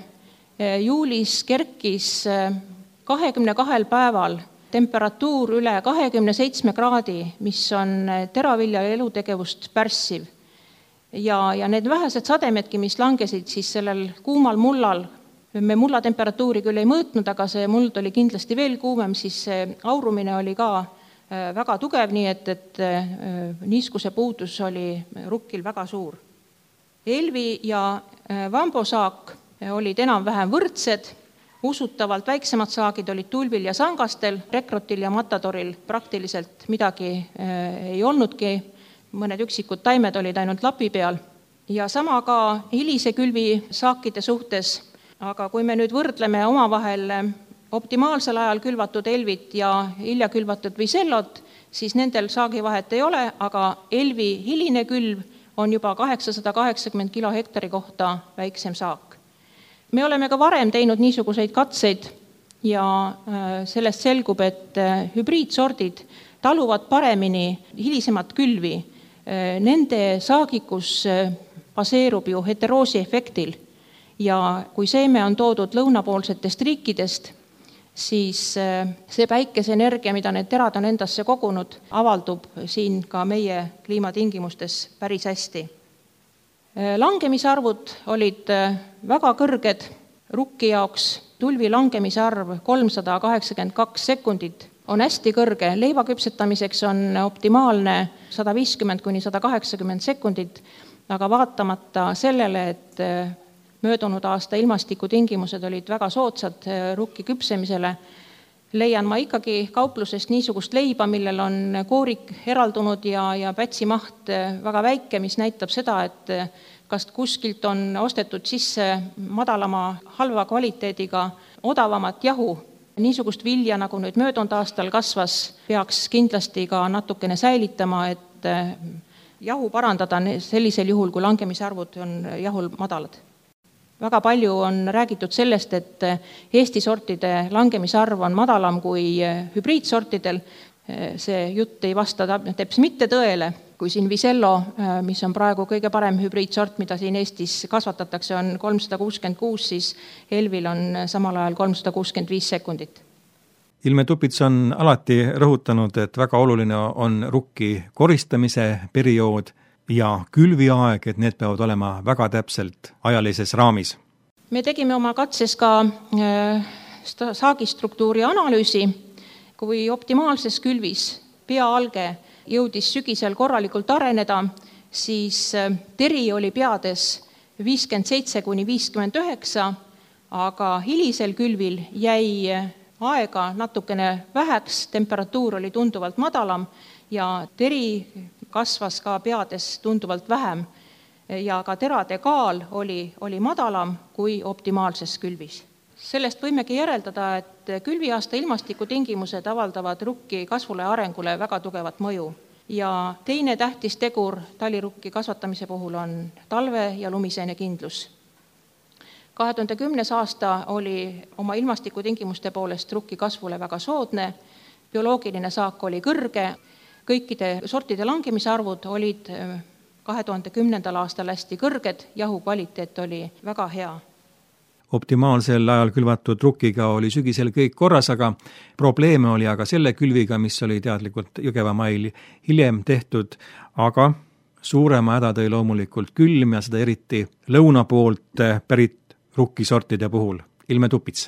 [SPEAKER 6] Juulis kerkis 22 päeval temperatuur üle 27 kraadi, mis on teravilja ja elutegevust pärssiv. Ja need vähesed sademedki, mis langesid siis sellel kuumal mullal, me mulla temperatuuri küll ei mõõtnud, aga see muld oli kindlasti veel kuumem, siis see aurumine oli ka väga tugev, nii et niiskuse puudus oli rukkil väga suur. Elvi ja vambosaak olid enam-vähem võrdsed, usutavalt väiksemad saagid olid tulvil ja sangastel, rekrutil ja matadoril praktiliselt midagi ei olnudki, mõned üksikud taimed olid ainult lapi peal. Ja sama ka hilise külvi saakide suhtes, aga kui me nüüd võrdleme omavahel optimaalsel ajal külvatud elvit ja hilja külvatud visellot, siis nendel saagivahet ei ole, aga elvi hiline külv on juba 880 kilo hektari kohta väiksem saak. Me oleme ka varem teinud niisuguseid katseid ja sellest selgub, et hübriidsordid taluvad paremini hilisemat külvi. Nende saagikus baseerub ju heteroosi efektil ja kui seeme on toodud lõunapoolsetest riikidest, siis see päikeseenergia, mida need terad on endasse kogunud, avaldub siin ka meie kliimatingimustes päris hästi. Langemisarvud olid väga kõrged rukki jaoks, tulvi langemise arv 382 sekundit on hästi kõrge, leiva küpsetamiseks on optimaalne 150–180 sekundit, aga vaatamata sellele, et möödunud aasta ilmastikutingimused olid väga soodsad rukki küpsemisele, leian ma ikkagi kauplusest niisugust leiba, millel on koorik eraldunud ja pätsimaht väga väike, mis näitab seda, et kas kuskilt on ostetud sisse madalama halva kvaliteediga odavamat jahu. Niisugust vilja, nagu nüüd möödunud aastal kasvas, peaks kindlasti ka natukene säilitama, et jahu parandada sellisel juhul, kui langemisarvud on jahul madalad. Väga palju on räägitud sellest, et Eesti sortide langemisarv on madalam kui hübriidsortidel. See jutt ei vasta teps mitte tõele, kui siin Visello, mis on praegu kõige parem hübriidsort, mida siin Eestis kasvatatakse, on 366, siis Elvil on samal ajal 365 sekundit.
[SPEAKER 1] Ilme Tupits on alati rõhutanud, et väga oluline on rukki koristamise periood ja külviaeg, et need peavad olema väga täpselt ajalises raamis.
[SPEAKER 6] Me tegime oma katses ka saagistruktuuri analüüsi, kui optimaalses külvis peaalge jõudis sügisel korralikult areneda, siis teri oli peades 57–59, aga hilisel külvil jäi aega natukene väheks, temperatuur oli tunduvalt madalam ja teri kasvas ka peades tunduvalt vähem ja ka terade kaal oli madalam kui optimaalses külvis. Sellest võimegi järeldada, et külviaasta ilmastikutingimused avaldavad rukki kasvule ja arengule väga tugevat mõju. Ja teine tähtis tegur talirukki kasvatamise puhul on talve ja lumisene kindlus. 2010. aasta oli oma ilmastikutingimuste poolest rukki kasvule väga soodne, bioloogiline saak oli kõrge, kõikide sortide langemisarvud olid 2010. aastal hästi kõrged, jahu kvaliteet oli väga hea.
[SPEAKER 1] Optimaalsel ajal külvatud rukkiga oli sügisel kõik korras, aga probleeme oli aga selle külviga, mis oli teadlikult Jõgevamail hiljem tehtud, aga suurema häda tõi loomulikult külm ja seda eriti lõuna poolt pärit rukkisortide puhul. Ilme Tupits.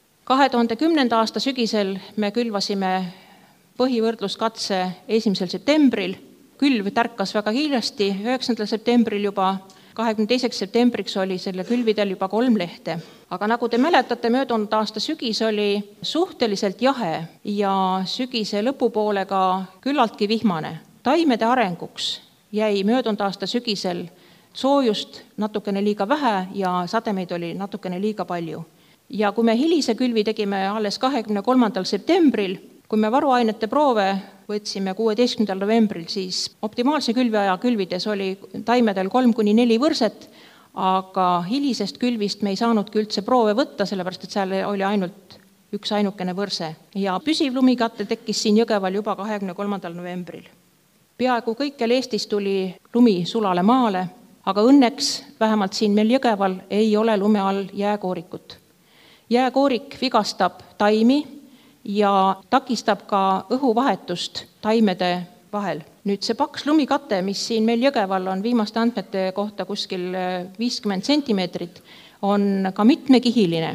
[SPEAKER 6] 2010. aasta sügisel me külvasime põhivõrdluskatse 1. septembril. Külv tärkas väga kiiresti, 9. septembril juba. 22. septembriks oli selle külvidel juba 3 lehte. Aga nagu te mäletate, möödunud aasta sügis oli suhteliselt jahe ja sügise lõpupoolega küllaltki vihmane. Taimede arenguks jäi möödunud aasta sügisel soojust natukene liiga vähe ja sademeid oli natukene liiga palju. Ja kui me hilise külvi tegime alles 23. septembril, kui me varuainete proove võtsime 16. novembril, siis optimaalse külviaja külvides oli taimedel 3–4 võrset, aga hilisest külvist me ei saanudki üldse proove võtta, sellepärast et seal oli ainult üks ainukene võrse. Ja püsiv lumikatte tekkis siin Jõgeval juba 23. novembril. Peaaegu kõikjal Eestis tuli lumi sulale maale, aga õnneks vähemalt siin meil Jõgeval ei ole lume all jääkoorikut. Jääkoorik vigastab taimi ja takistab ka õhuvahetust taimede vahel. Nüüd see paks lumikate, mis siin meil Jõgeval on viimaste andmete kohta kuskil 50 sentimeetrit, on ka mitmekihiline.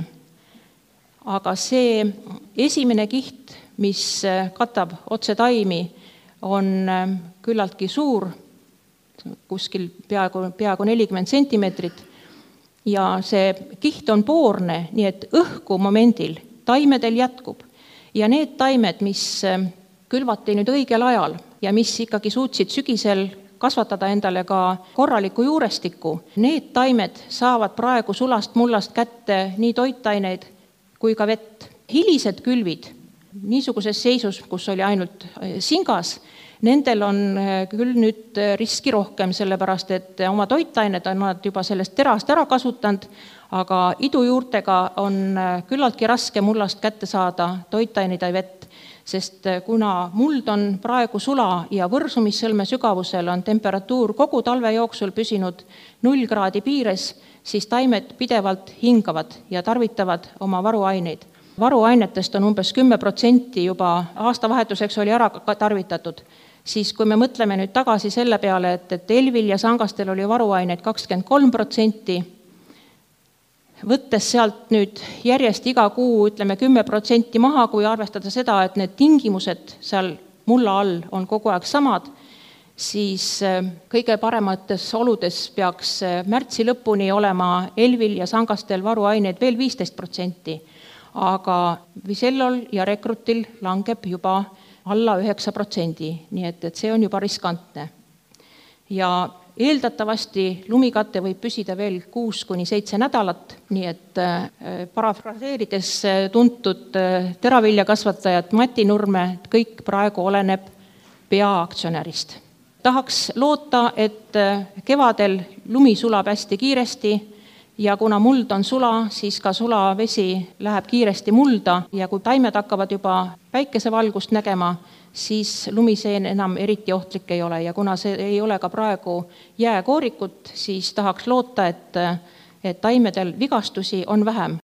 [SPEAKER 6] Aga see esimene kiht, mis katab otse taimi, on küllaltki suur, kuskil peaaegu 40 sentimeetrit, ja see kiht on poorne, nii et õhku momendil taimedel jätkub. Ja need taimed, mis külvati nüüd õigel ajal ja mis ikkagi suutsid sügisel kasvatada endale ka korraliku juurestikku, need taimed saavad praegu sulast mullast kätte nii toitaineid kui ka vett. Hilised külvid, niisuguses seisus, kus oli ainult singas, nendel on küll nüüd riski rohkem, sellepärast et oma toitained on nad juba sellest terast ära kasutanud, aga idujuurtega on küllaltki raske mullast kätte saada toitaineid ja vett, sest kuna muld on praegu sula ja võrsumissõlme sügavusel on temperatuur kogu talve jooksul püsinud 0 kraadi piires, siis taimed pidevalt hingavad ja tarvitavad oma varuaineid. varuainetest on umbes 10% juba aastavahetuseks oli ära tarvitatud, siis kui me mõtleme nüüd tagasi selle peale, et Elvil ja Sangastel oli varuaineid 23%, võttes sealt nüüd järjest iga kuu, ütleme 10% maha, kui arvestada seda, et need tingimused seal mulla all on kogu aeg samad, siis kõige paremates oludes peaks märtsi lõpuni olema Elvil ja Sangastel varuaineid veel 15%, aga Visellol ja Rekrutil langeb juba alla 9%, nii et see on juba riskantne. Ja eeldatavasti lumikate võib püsida veel 6-7 nädalat, nii et parafraseerides tuntud teraviljakasvatajat Mati Nurme, kõik praegu oleneb peaaktsionärist. Tahaks loota, et kevadel lumi sulab hästi kiiresti ja kuna muld on sula, siis ka sulavesi läheb kiiresti mulda ja kui taimed hakkavad juba päikesevalgust nägema, siis lumiseen enam eriti ohtlik ei ole ja kuna see ei ole ka praegu jääkoorikut, siis tahaks loota, et taimedel vigastusi on vähem.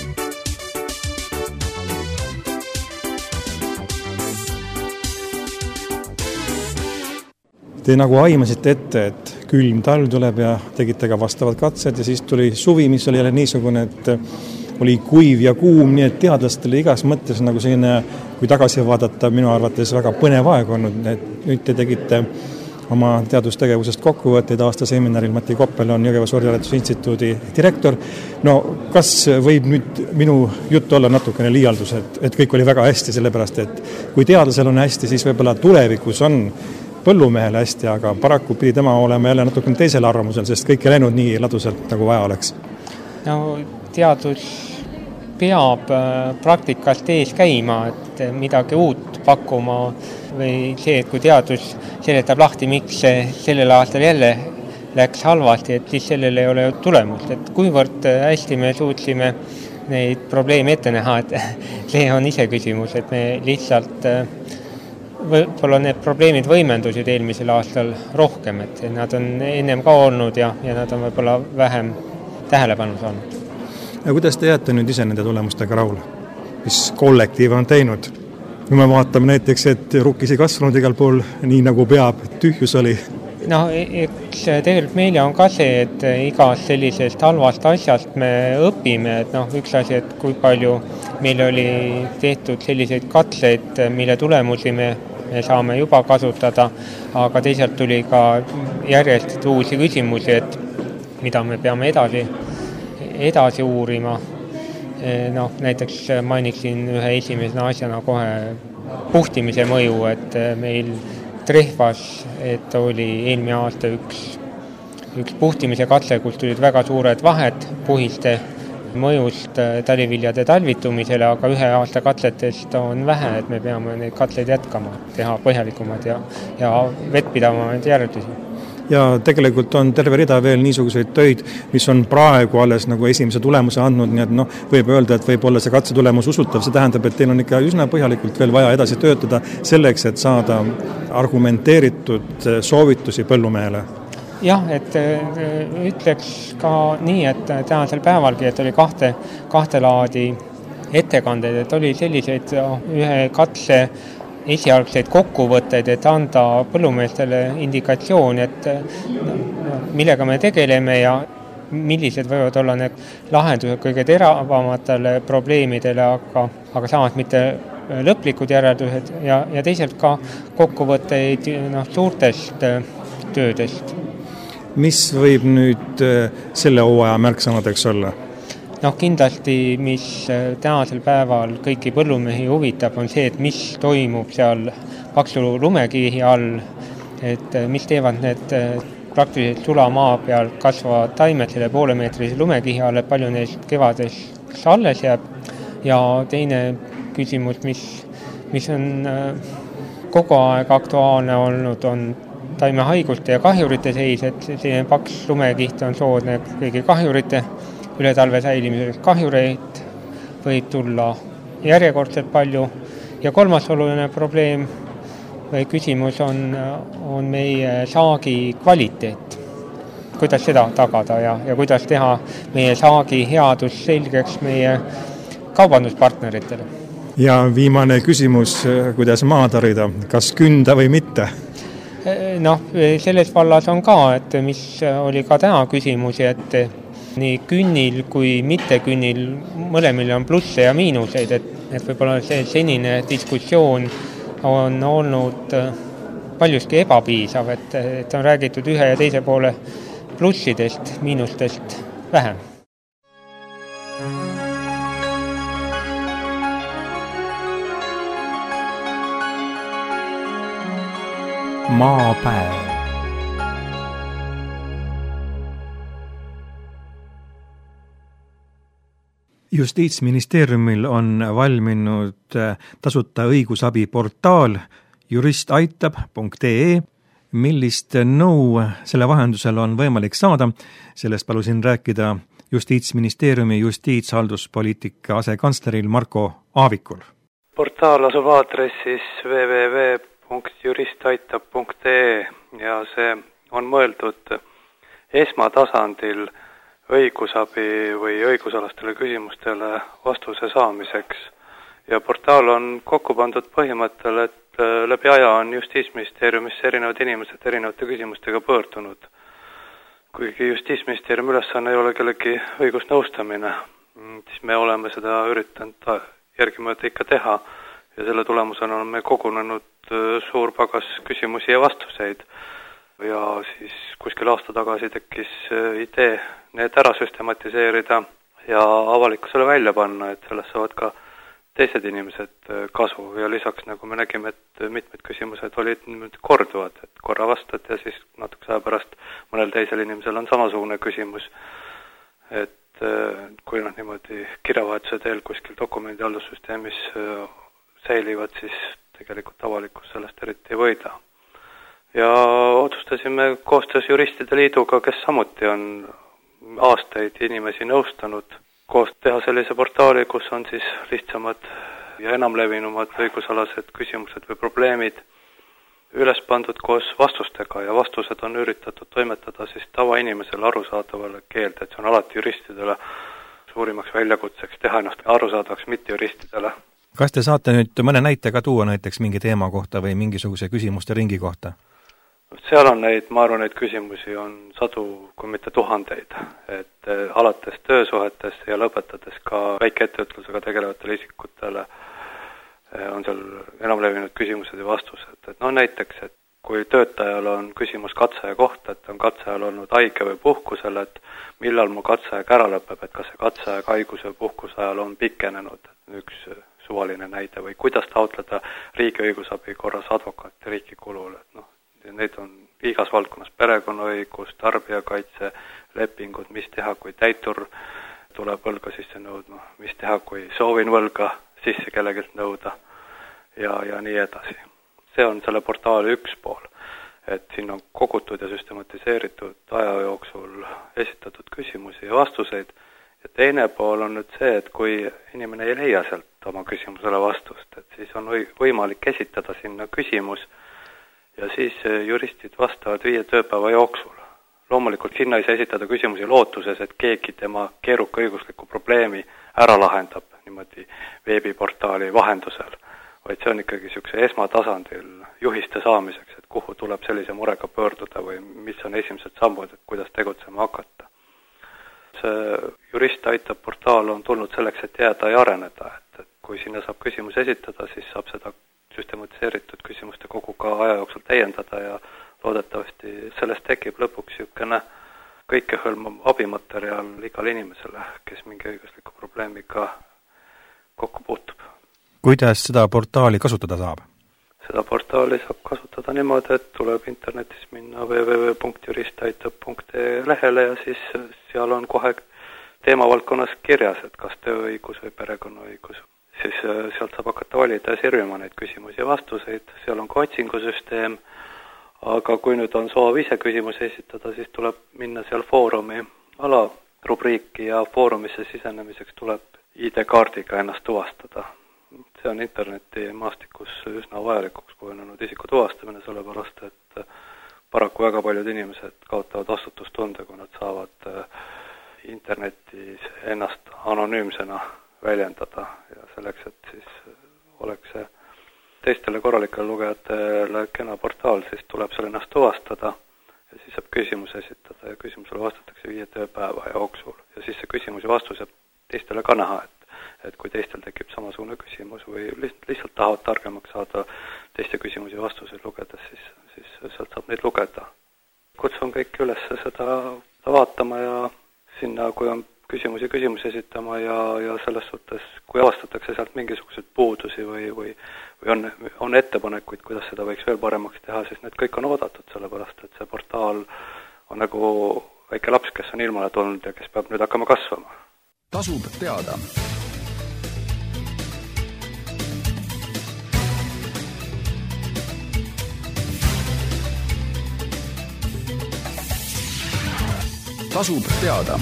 [SPEAKER 1] Te nagu aimasite ette, et külm talv tuleb ja tegite ka vastavad katsed ja siis tuli suvi, mis oli jälle niisugune, et oli kuiv ja kuum, nii et teadlastele igas mõttes nagu selline, kui tagasi vaadata, minu arvates väga põnev aeg olnud. Nüüd te tegite oma teadustegevusest kokkuvõtteid aastaseminaril. Mati Koppel on Jõgeva Sordiaretuse instituudi direktor. No kas võib nüüd minu jutt olla natukene liialdus, et kõik oli väga hästi, sellepärast et kui teadlasel on hästi, siis võib-olla tulevikus on põllumehele hästi, aga paraku pidi tema olema jälle natukene teisel arvamusel, sest kõik ei läinud nii ladusalt, nagu vaja oleks.
[SPEAKER 7] No teadus peab praktikast ees käima, et midagi uut pakkuma või see, et kui teadus seletab lahti, miks sellel aastal jälle läks halvasti, et siis sellel ei ole tulemust. Et kuivõrd hästi me suutsime neid probleeme ette näha, et see on ise küsimus, et me lihtsalt võib-olla need probleemid võimendusid eelmisel aastal rohkem, et nad on ennem ka olnud ja nad on võib-olla vähem tähelepanu saanud.
[SPEAKER 1] Ja kuidas te jääte nüüd ise nende tulemustega rahule? Mis kollektiiv on teinud? Kui me vaatame näiteks, et rukkis ei kasvanud igal pool nii nagu peab, tühjus oli.
[SPEAKER 7] No, eks tegelikult meile on ka see, et igast sellisest halvast asjast me õpime, et üks asi, et kui palju meil oli tehtud selliseid katseid, mille tulemusi me saame juba kasutada, aga teisalt tuli ka järjest uusi küsimusi, et mida me peame edasi uurima. Näiteks mainiksin ühe esimesena asjana kohe puhtimise mõju, et meil trehvas, et oli eelmine aasta üks puhtimise katse, kus tulid väga suured vahed puhiste mõjust taliviljade talvitumisele, aga ühe aasta katsetest on vähe, et me peame neid katseid jätkama, teha põhjalikumad ja vettpidavamaid järeldusi.
[SPEAKER 1] Ja tegelikult on terve rida veel niisuguseid töid, mis on praegu alles nagu esimese tulemuse andnud, nii et võib öelda, et võib olla see katsetulemus usutav, see tähendab, et teil on ikka üsna põhjalikult veel vaja edasi töötada selleks, et saada argumenteeritud soovitusi põllumehele.
[SPEAKER 7] Jah, et ütleks ka nii, et tänasel päevalgi, et oli kahte laadi ettekandeid, et oli selliseid ühe katse esialgseid kokkuvõtteid, et anda põllumeestele indikatsioon, et millega me tegeleme ja millised võivad olla need lahendused kõige teravamatele probleemidele, aga samas mitte lõplikud järeldused ja teisalt ka kokkuvõtteid suurtest töödest.
[SPEAKER 1] Mis võib nüüd selle hooaja märksõnadeks olla?
[SPEAKER 7] Kindlasti, mis tänasel päeval kõiki põllumehi huvitab, on see, et mis toimub seal paksu lumekihi all, et mis teevad need praktiliselt sulamaa peal kasvavad taimed selle poolemeetrise lumekihi all, et palju neist kevades alles jääb. Ja teine küsimus, mis on kogu aeg aktuaalne olnud, on taimehaiguste ja kahjurite seis, et selline paks lumekiht on soodne kõigi kahjurite üle talve säilimiseks. Kahjureid võib tulla järjekordselt palju ja kolmas oluline probleem või küsimus on meie saagi kvaliteet. Kuidas seda tagada ja kuidas teha meie saagi headus selgeks meie kaubanduspartneritele.
[SPEAKER 1] Ja viimane küsimus, kuidas maad harida, kas künda või mitte?
[SPEAKER 7] Noh, selles vallas on ka, et mis oli ka täna küsimusi, et nii künnil kui mitte künnil mõlemil on plusse ja miinuseid, et võib-olla see senine diskussioon on olnud paljuski ebapiisav, et on räägitud ühe ja teise poole plussidest, miinustest vähem.
[SPEAKER 3] Maapäev.
[SPEAKER 1] Justiitsministeeriumil on valminud tasuta õigusabi portaal juristaitab.ee. Millist nõu selle vahendusel on võimalik saada, sellest palusin rääkida Justiitsministeeriumi justiitshalduspoliitika asekantsleril Marko Aavikul.
[SPEAKER 8] Portaal asub aadressis www.juristaitab.ee ja see on mõeldud esmatasandil õigusabi või õigusalastele küsimustele vastuse saamiseks. Ja portaal on kokku pandud põhimõttel, et läbi aja on Justiitsministeeriumisse erinevad inimesed erinevate küsimustega pöördunud. Kuigi Justiitsministeeriumi ülesanne ei ole kellegi õigusnõustamine, siis me oleme seda üritanud järgimööda ikka teha ja selle tulemusena on me kogunenud suur pagas küsimusi ja vastuseid. Ja siis kuskil aasta tagasi tekkis idee need ära süstematiseerida ja avalikkusele välja panna, et sellest saavad ka teised inimesed kasu ja lisaks nagu me nägime, et mitmed küsimused olid korduvad, et korra vastad ja siis natuke aja pärast mõnel teisel inimesel on samasugune küsimus, et kui nad niimoodi kirjavahetuse teel kuskil dokumendihaldussüsteemis säilivad, siis tegelikult avalikkus sellest eriti ei võida. Ja otsustasime koostöös Juristide Liiduga, kes samuti on aastaid inimesi nõustanud, koos teha sellise portaali, kus on siis lihtsamad ja enamlevinumad õigusalased küsimused või probleemid üles pandud koos vastustega ja vastused on üritatud toimetada siis tavainimesele arusaadavale keelde, et see on alati juristidele suurimaks väljakutseks teha ennast arusaadavaks mitte juristidele.
[SPEAKER 1] Kas te saate nüüd mõne näite ka tuua näiteks mingi teema kohta või mingisuguse küsimuste ringi kohta?
[SPEAKER 8] Seal on ma arvan, neid küsimusi on sadu, kui mitte tuhandeid, et alates töösuhetes ja lõpetades ka väikeettevõtlusega tegelevatele isikutele on seal enamlevinud küsimused ja vastused. Et näiteks, et kui töötajal on küsimus katseaja kohta, et on katseajal olnud haige või puhkusel, et millal mu katseaeg ära lõpeb, et kas see katseaeg haiguse või puhkuse ajal on pikenenud, üks suvaline näide, või kuidas taotleda riigi õigusabi korras advokaati riigi kulul, et need on igas valdkonnas perekonnaõigus, tarbijakaitse, lepingud, mis teha, kui täitur tuleb võlga sisse nõudma, mis teha, kui soovin võlga sisse kellegilt nõuda ja nii edasi. See on selle portaali üks pool, et siin on kogutud ja süstematiseeritud aja jooksul esitatud küsimusi ja vastuseid ja teine pool on nüüd see, et kui inimene ei leia sealt oma küsimusele vastust, et siis on võimalik esitada sinna küsimus ja siis juristid vastavad 5 tööpäeva jooksul. Loomulikult sinna ei saa esitada küsimusi lootuses, et keegi tema keeruka õigusliku probleemi ära lahendab niimoodi veebiportaali vahendusel, vaid see on ikkagi niisuguse esmatasandil juhiste saamiseks, et kuhu tuleb sellise murega pöörduda või mis on esimesed sammud, et kuidas tegutsema hakata. See Jurist aitab portaal on tulnud selleks, et jääda ja areneda, et kui sinna saab küsimus esitada, siis saab seda süstematiseeritud küsimuste kogu ka aja jooksul täiendada ja loodetavasti sellest tekib lõpuks niisugune kõikehõlmav abimaterjal igale inimesele, kes mingi õigusliku probleemiga kokku puutub. Kuidas seda portaali kasutada saab? Seda portaali saab kasutada niimoodi, et tuleb internetis minna www.juristaitab.ee lehele ja siis seal on kohe teemavaldkonnas kirjas, et kas tööõigus või perekonnaõigus. Siis sealt saab hakata valida ja sirvima neid küsimusi ja vastuseid, seal on ka otsingusüsteem, aga kui nüüd on soov ise küsimusi esitada, siis tuleb minna seal foorumi alarubriiki ja foorumisse sisenemiseks tuleb ID-kaardiga ennast tuvastada. See on internetimastikus üsna vajalikuks kujunenud isiku tuvastamine, sellepärast et paraku väga paljud inimesed kaotavad vastutustunde, kui nad saavad internetis ennast anonüümsena väljendada ja selleks, et siis oleks see teistele korralikele lugejatele kena portaal, siis tuleb seal ennast tuvastada ja siis saab küsimuse esitada ja küsimusele vastatakse 5 tööpäeva jooksul. Ja siis see küsimus ja vastus jääb teistele ka näha, et kui teistel tekib samasugune küsimus või lihtsalt tahavad targemaks saada teiste küsimusi ja vastuseid lugedes, siis sealt saab neid lugeda. Kutsun kõiki üles seda vaatama ja sinna, kui on küsimusi esitama ja selles suhtes, kui avastatakse sealt mingisuguseid puudusi või on ettepanekuid, kuidas seda võiks veel paremaks teha, siis need kõik on oodatud, sellepärast et see portaal on nagu väike laps, kes on ilmale tulnud ja kes peab nüüd hakkama kasvama.
[SPEAKER 9] Tasub teada. Tasub teada.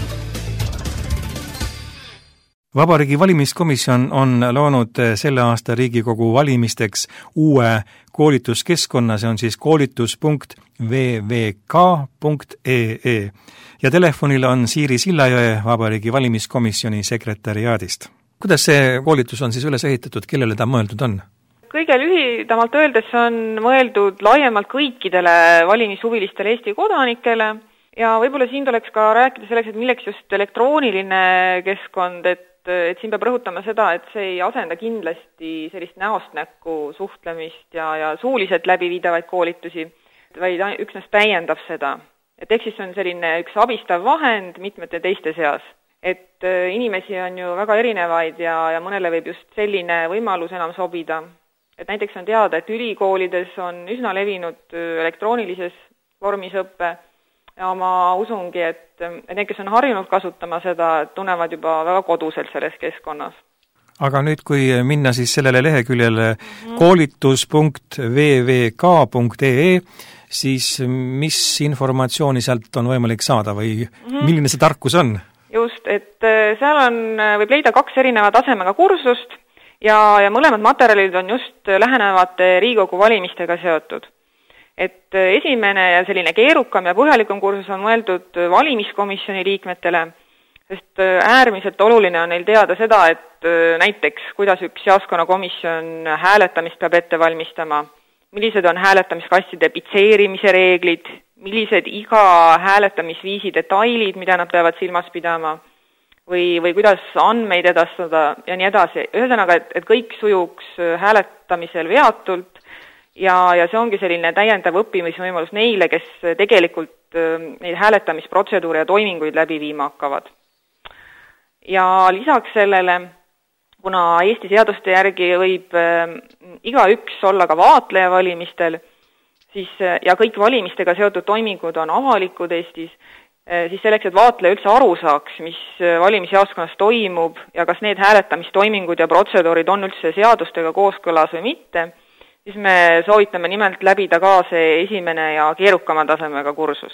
[SPEAKER 1] Vabariigi valimiskomisjon on loonud selle aasta Riigikogu valimisteks uue koolituskeskkonna, see on siis koolitus.vvk.ee ja telefonil on Siiri Sillajõe Vabariigi valimiskomisjoni sekretariaadist. Kuidas see koolitus on siis üles ehitatud, kellele ta mõeldud on?
[SPEAKER 10] Kõige lühidamalt öeldes on mõeldud laiemalt kõikidele valimishuvilistele Eesti kodanikele ja võib-olla siin tuleks ka rääkida selleks, et milleks just elektrooniline keskkond, et siin peab rõhutama seda, et see ei asenda kindlasti sellist näost näkku suhtlemist ja suuliselt läbiviidavaid koolitusi, vaid üksnes täiendab seda. Et ehk siis on selline üks abistav vahend mitmete teiste seas. Et inimesi on ju väga erinevaid ja mõnele võib just selline võimalus enam sobida. Et näiteks on teada, et ülikoolides on üsna levinud elektroonilises vormis õppe ja ma usungi, et need, kes on harjunud kasutama seda, tunnevad juba väga koduselt selles keskkonnas.
[SPEAKER 1] Aga nüüd, kui minna siis sellele leheküljele koolitus.vvk.ee, siis mis informatsiooni sealt on võimalik saada või milline see tarkus on?
[SPEAKER 10] Just, et seal võib leida 2 erineva tasemega kursust ja mõlemad materjalid on just lähenevate Riigikogu valimistega seotud. Et esimene ja selline keerukam ja põhjalikum kursus on mõeldud valimiskomisjoni liikmetele, sest äärmiselt oluline on neil teada seda, et näiteks kuidas üks jaoskonnakomisjon hääletamist peab ette valmistama, millised on hääletamiskastide pitseerimise reeglid, millised iga hääletamisviisi detailid, mida nad peavad silmas pidama, või kuidas andmeid edastada ja nii edasi. Ühesõnaga, et kõik sujuks hääletamisel veatult, ja see ongi selline täiendav õppimisvõimalus neile, kes tegelikult neid hääletamisprotseduure ja toiminguid läbi viima hakkavad. Ja lisaks sellele, kuna Eesti seaduste järgi võib igaüks olla ka vaatleja valimistel, siis, ja kõik valimistega seotud toimingud on avalikud Eestis, siis selleks, et vaatleja üldse aru saaks, mis valimisjaoskonnas toimub ja kas need hääletamistoimingud ja protseduurid on üldse seadustega kooskõlas või mitte, siis me soovitame nimelt läbida ka see esimene ja keerukama tasemega kursus.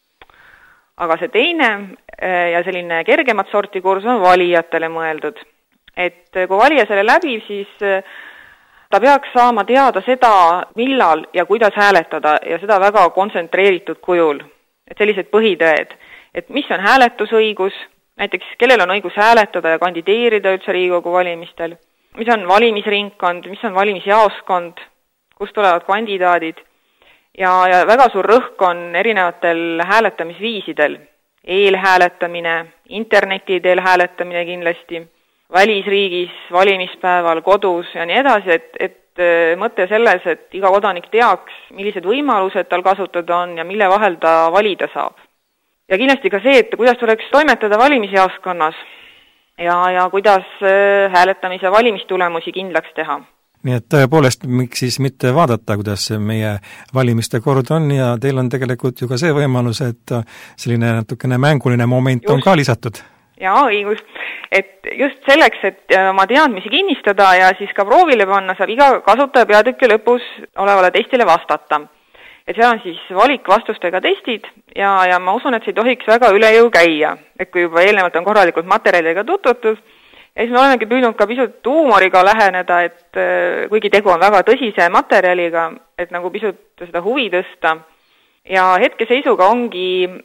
[SPEAKER 10] Aga see teine ja selline kergemat sorti kursus on valijatele mõeldud. Et kui valija selle läbib, siis ta peaks saama teada seda, millal ja kuidas hääletada ja seda väga kontsentreeritud kujul. Et sellised põhitõed, et mis on hääletusõigus, näiteks kellel on õigus hääletada ja kandideerida üldse Riigikogu valimistel, mis on valimisringkond, mis on valimisjaoskond, kust tulevad kandidaadid ja väga suur rõhk on erinevatel hääletamisviisidel. Eelhääletamine, interneti teel hääletamine kindlasti, välisriigis, valimispäeval, kodus ja nii edasi, et mõte selles, et iga kodanik teaks, millised võimalused tal kasutada on ja mille vahel ta valida saab. Ja kindlasti ka see, et kuidas tuleks toimetada valimisjaoskonnas ja kuidas hääletamise valimistulemusi kindlaks teha.
[SPEAKER 1] Nii et tõepoolest, miks siis mitte vaadata, kuidas meie valimiste kord on ja teil on tegelikult ju ka see võimalus, et selline natukene mänguline moment on ka lisatud.
[SPEAKER 10] Jaa, õigus. Et just selleks, et oma teadmisi kinnistada ja siis ka proovile panna, saab iga kasutaja peatüki lõpus olevale testile vastata. Et seal on siis valikvastustega testid ja ma usun, et see ei tohiks väga üle jõu käia. Et kui juba eelnevalt on korralikult materjaliga tutvutud, ja siis me olemegi püüdnud ka pisut huumoriga läheneda, et kuigi tegu on väga tõsise materjaliga, et nagu pisut seda huvi tõsta. Ja hetkeseisuga ongi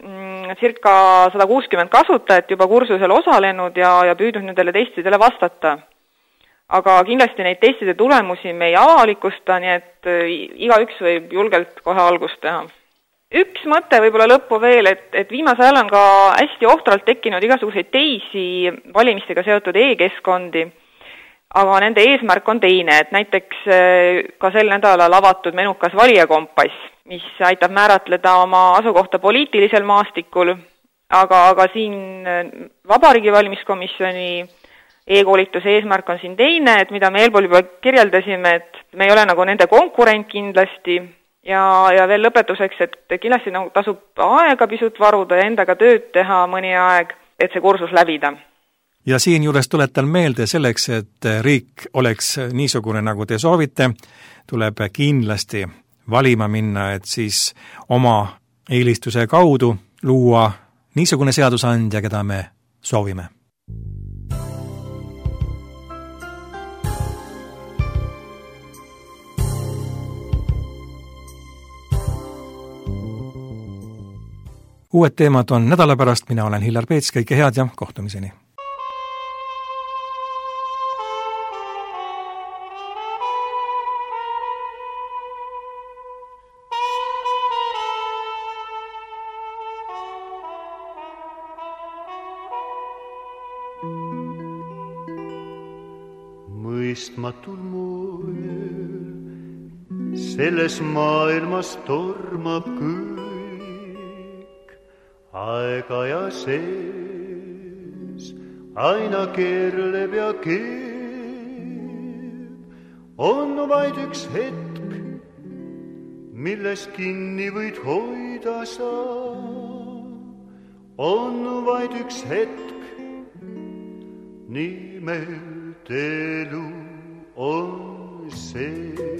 [SPEAKER 10] circa 160 kasutajat juba kursusel osalenud ja püüdnud nendele testidele vastata. Aga kindlasti neid testide tulemusi me ei avalikusta, nii et igaüks võib julgelt kohe algust teha. Üks mõte võib-olla lõppu veel, et viimase ajal on ka hästi ohtralt tekkinud igasuguseid teisi valimistega seotud e-keskkondi, aga nende eesmärk on teine, et näiteks ka sel nädalal avatud menukas valijakompass, mis aitab määratleda oma asukohta poliitilisel maastikul, aga siin Vabariigi valimiskomisjoni e-koolituse eesmärk on siin teine, et mida me eelpool juba kirjeldasime, et me ei ole nagu nende konkurent kindlasti ja veel lõpetuseks, et kindlasti nagu tasub aega pisut varuda ja endaga tööd teha mõni aeg, et see kursus läbida.
[SPEAKER 1] Ja siinjuures tuletan meelde selleks, et riik oleks niisugune, nagu te soovite, tuleb kindlasti valima minna, et siis oma eelistuse kaudu luua niisugune seadusandja, keda me soovime. Uued teemad on nädala pärast, mina olen Hillar Peets, kõike head ja kohtumiseni.
[SPEAKER 11] Mõistmatul moel selles maailmas tormab kõik. Aega ja sees aina keerleb ja keeb, on vaid üks hetk, milles kinni võid hoida sa. On vaid üks hetk, nimelt elu on see.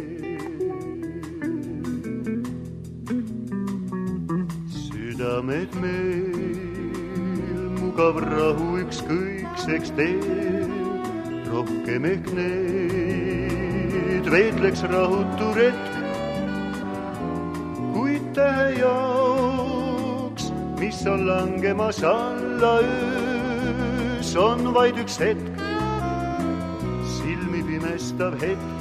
[SPEAKER 11] Südamed meil mugav rahu ükskõikseks teeb, rohkem ehk neid veetleks rahutu retk, kuid tähe jaoks, mis on langemas alla öös, on vaid üks hetk, silmi pimestav hetk,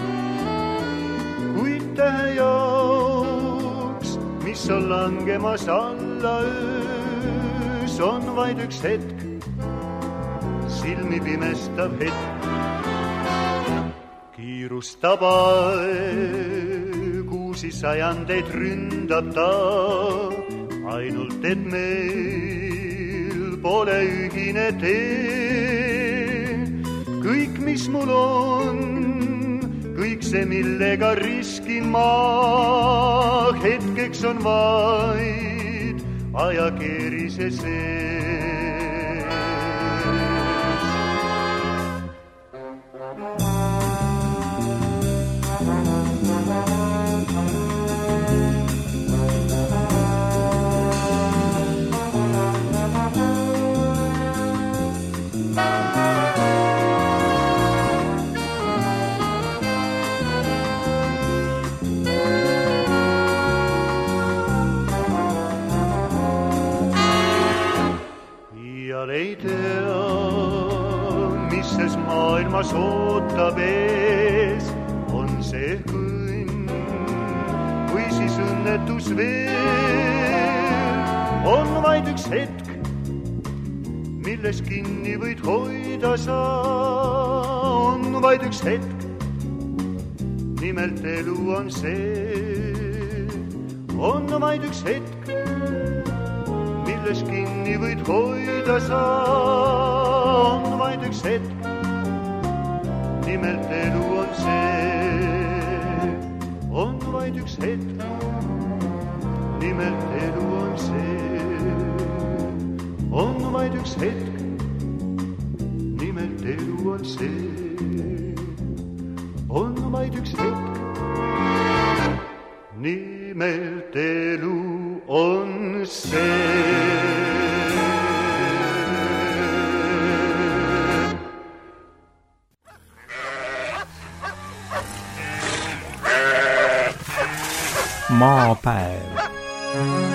[SPEAKER 11] kuid tähe jaoks, mis on langemas alla öös, on vaid üks hetk, silmi pimestav hetk. Kiirustab aeg, uusi sajandeid ründab ta, ainult et meil pole ühine tee. Kõik, mis mul on, kõik see, millega riskin ma, hetkeks on vaid ajakeerise sees. Ei tea, mis ses maailmas ootab ees, on see kõnn või siis õnnetus veel. On vaid üks hetk, milles kinni võid hoida sa, on vaid üks hetk, nimelt elu on see. On vaid üks hetk, milles kinni võid hoida sa, on vaid üks hetk, nimelt elu on see. On vaid üks hetk, nimelt elu on see. On vaid üks hetk, nimelt elu on see. On vaid üks hetk, nimelt elu on see.
[SPEAKER 3] Maapäev.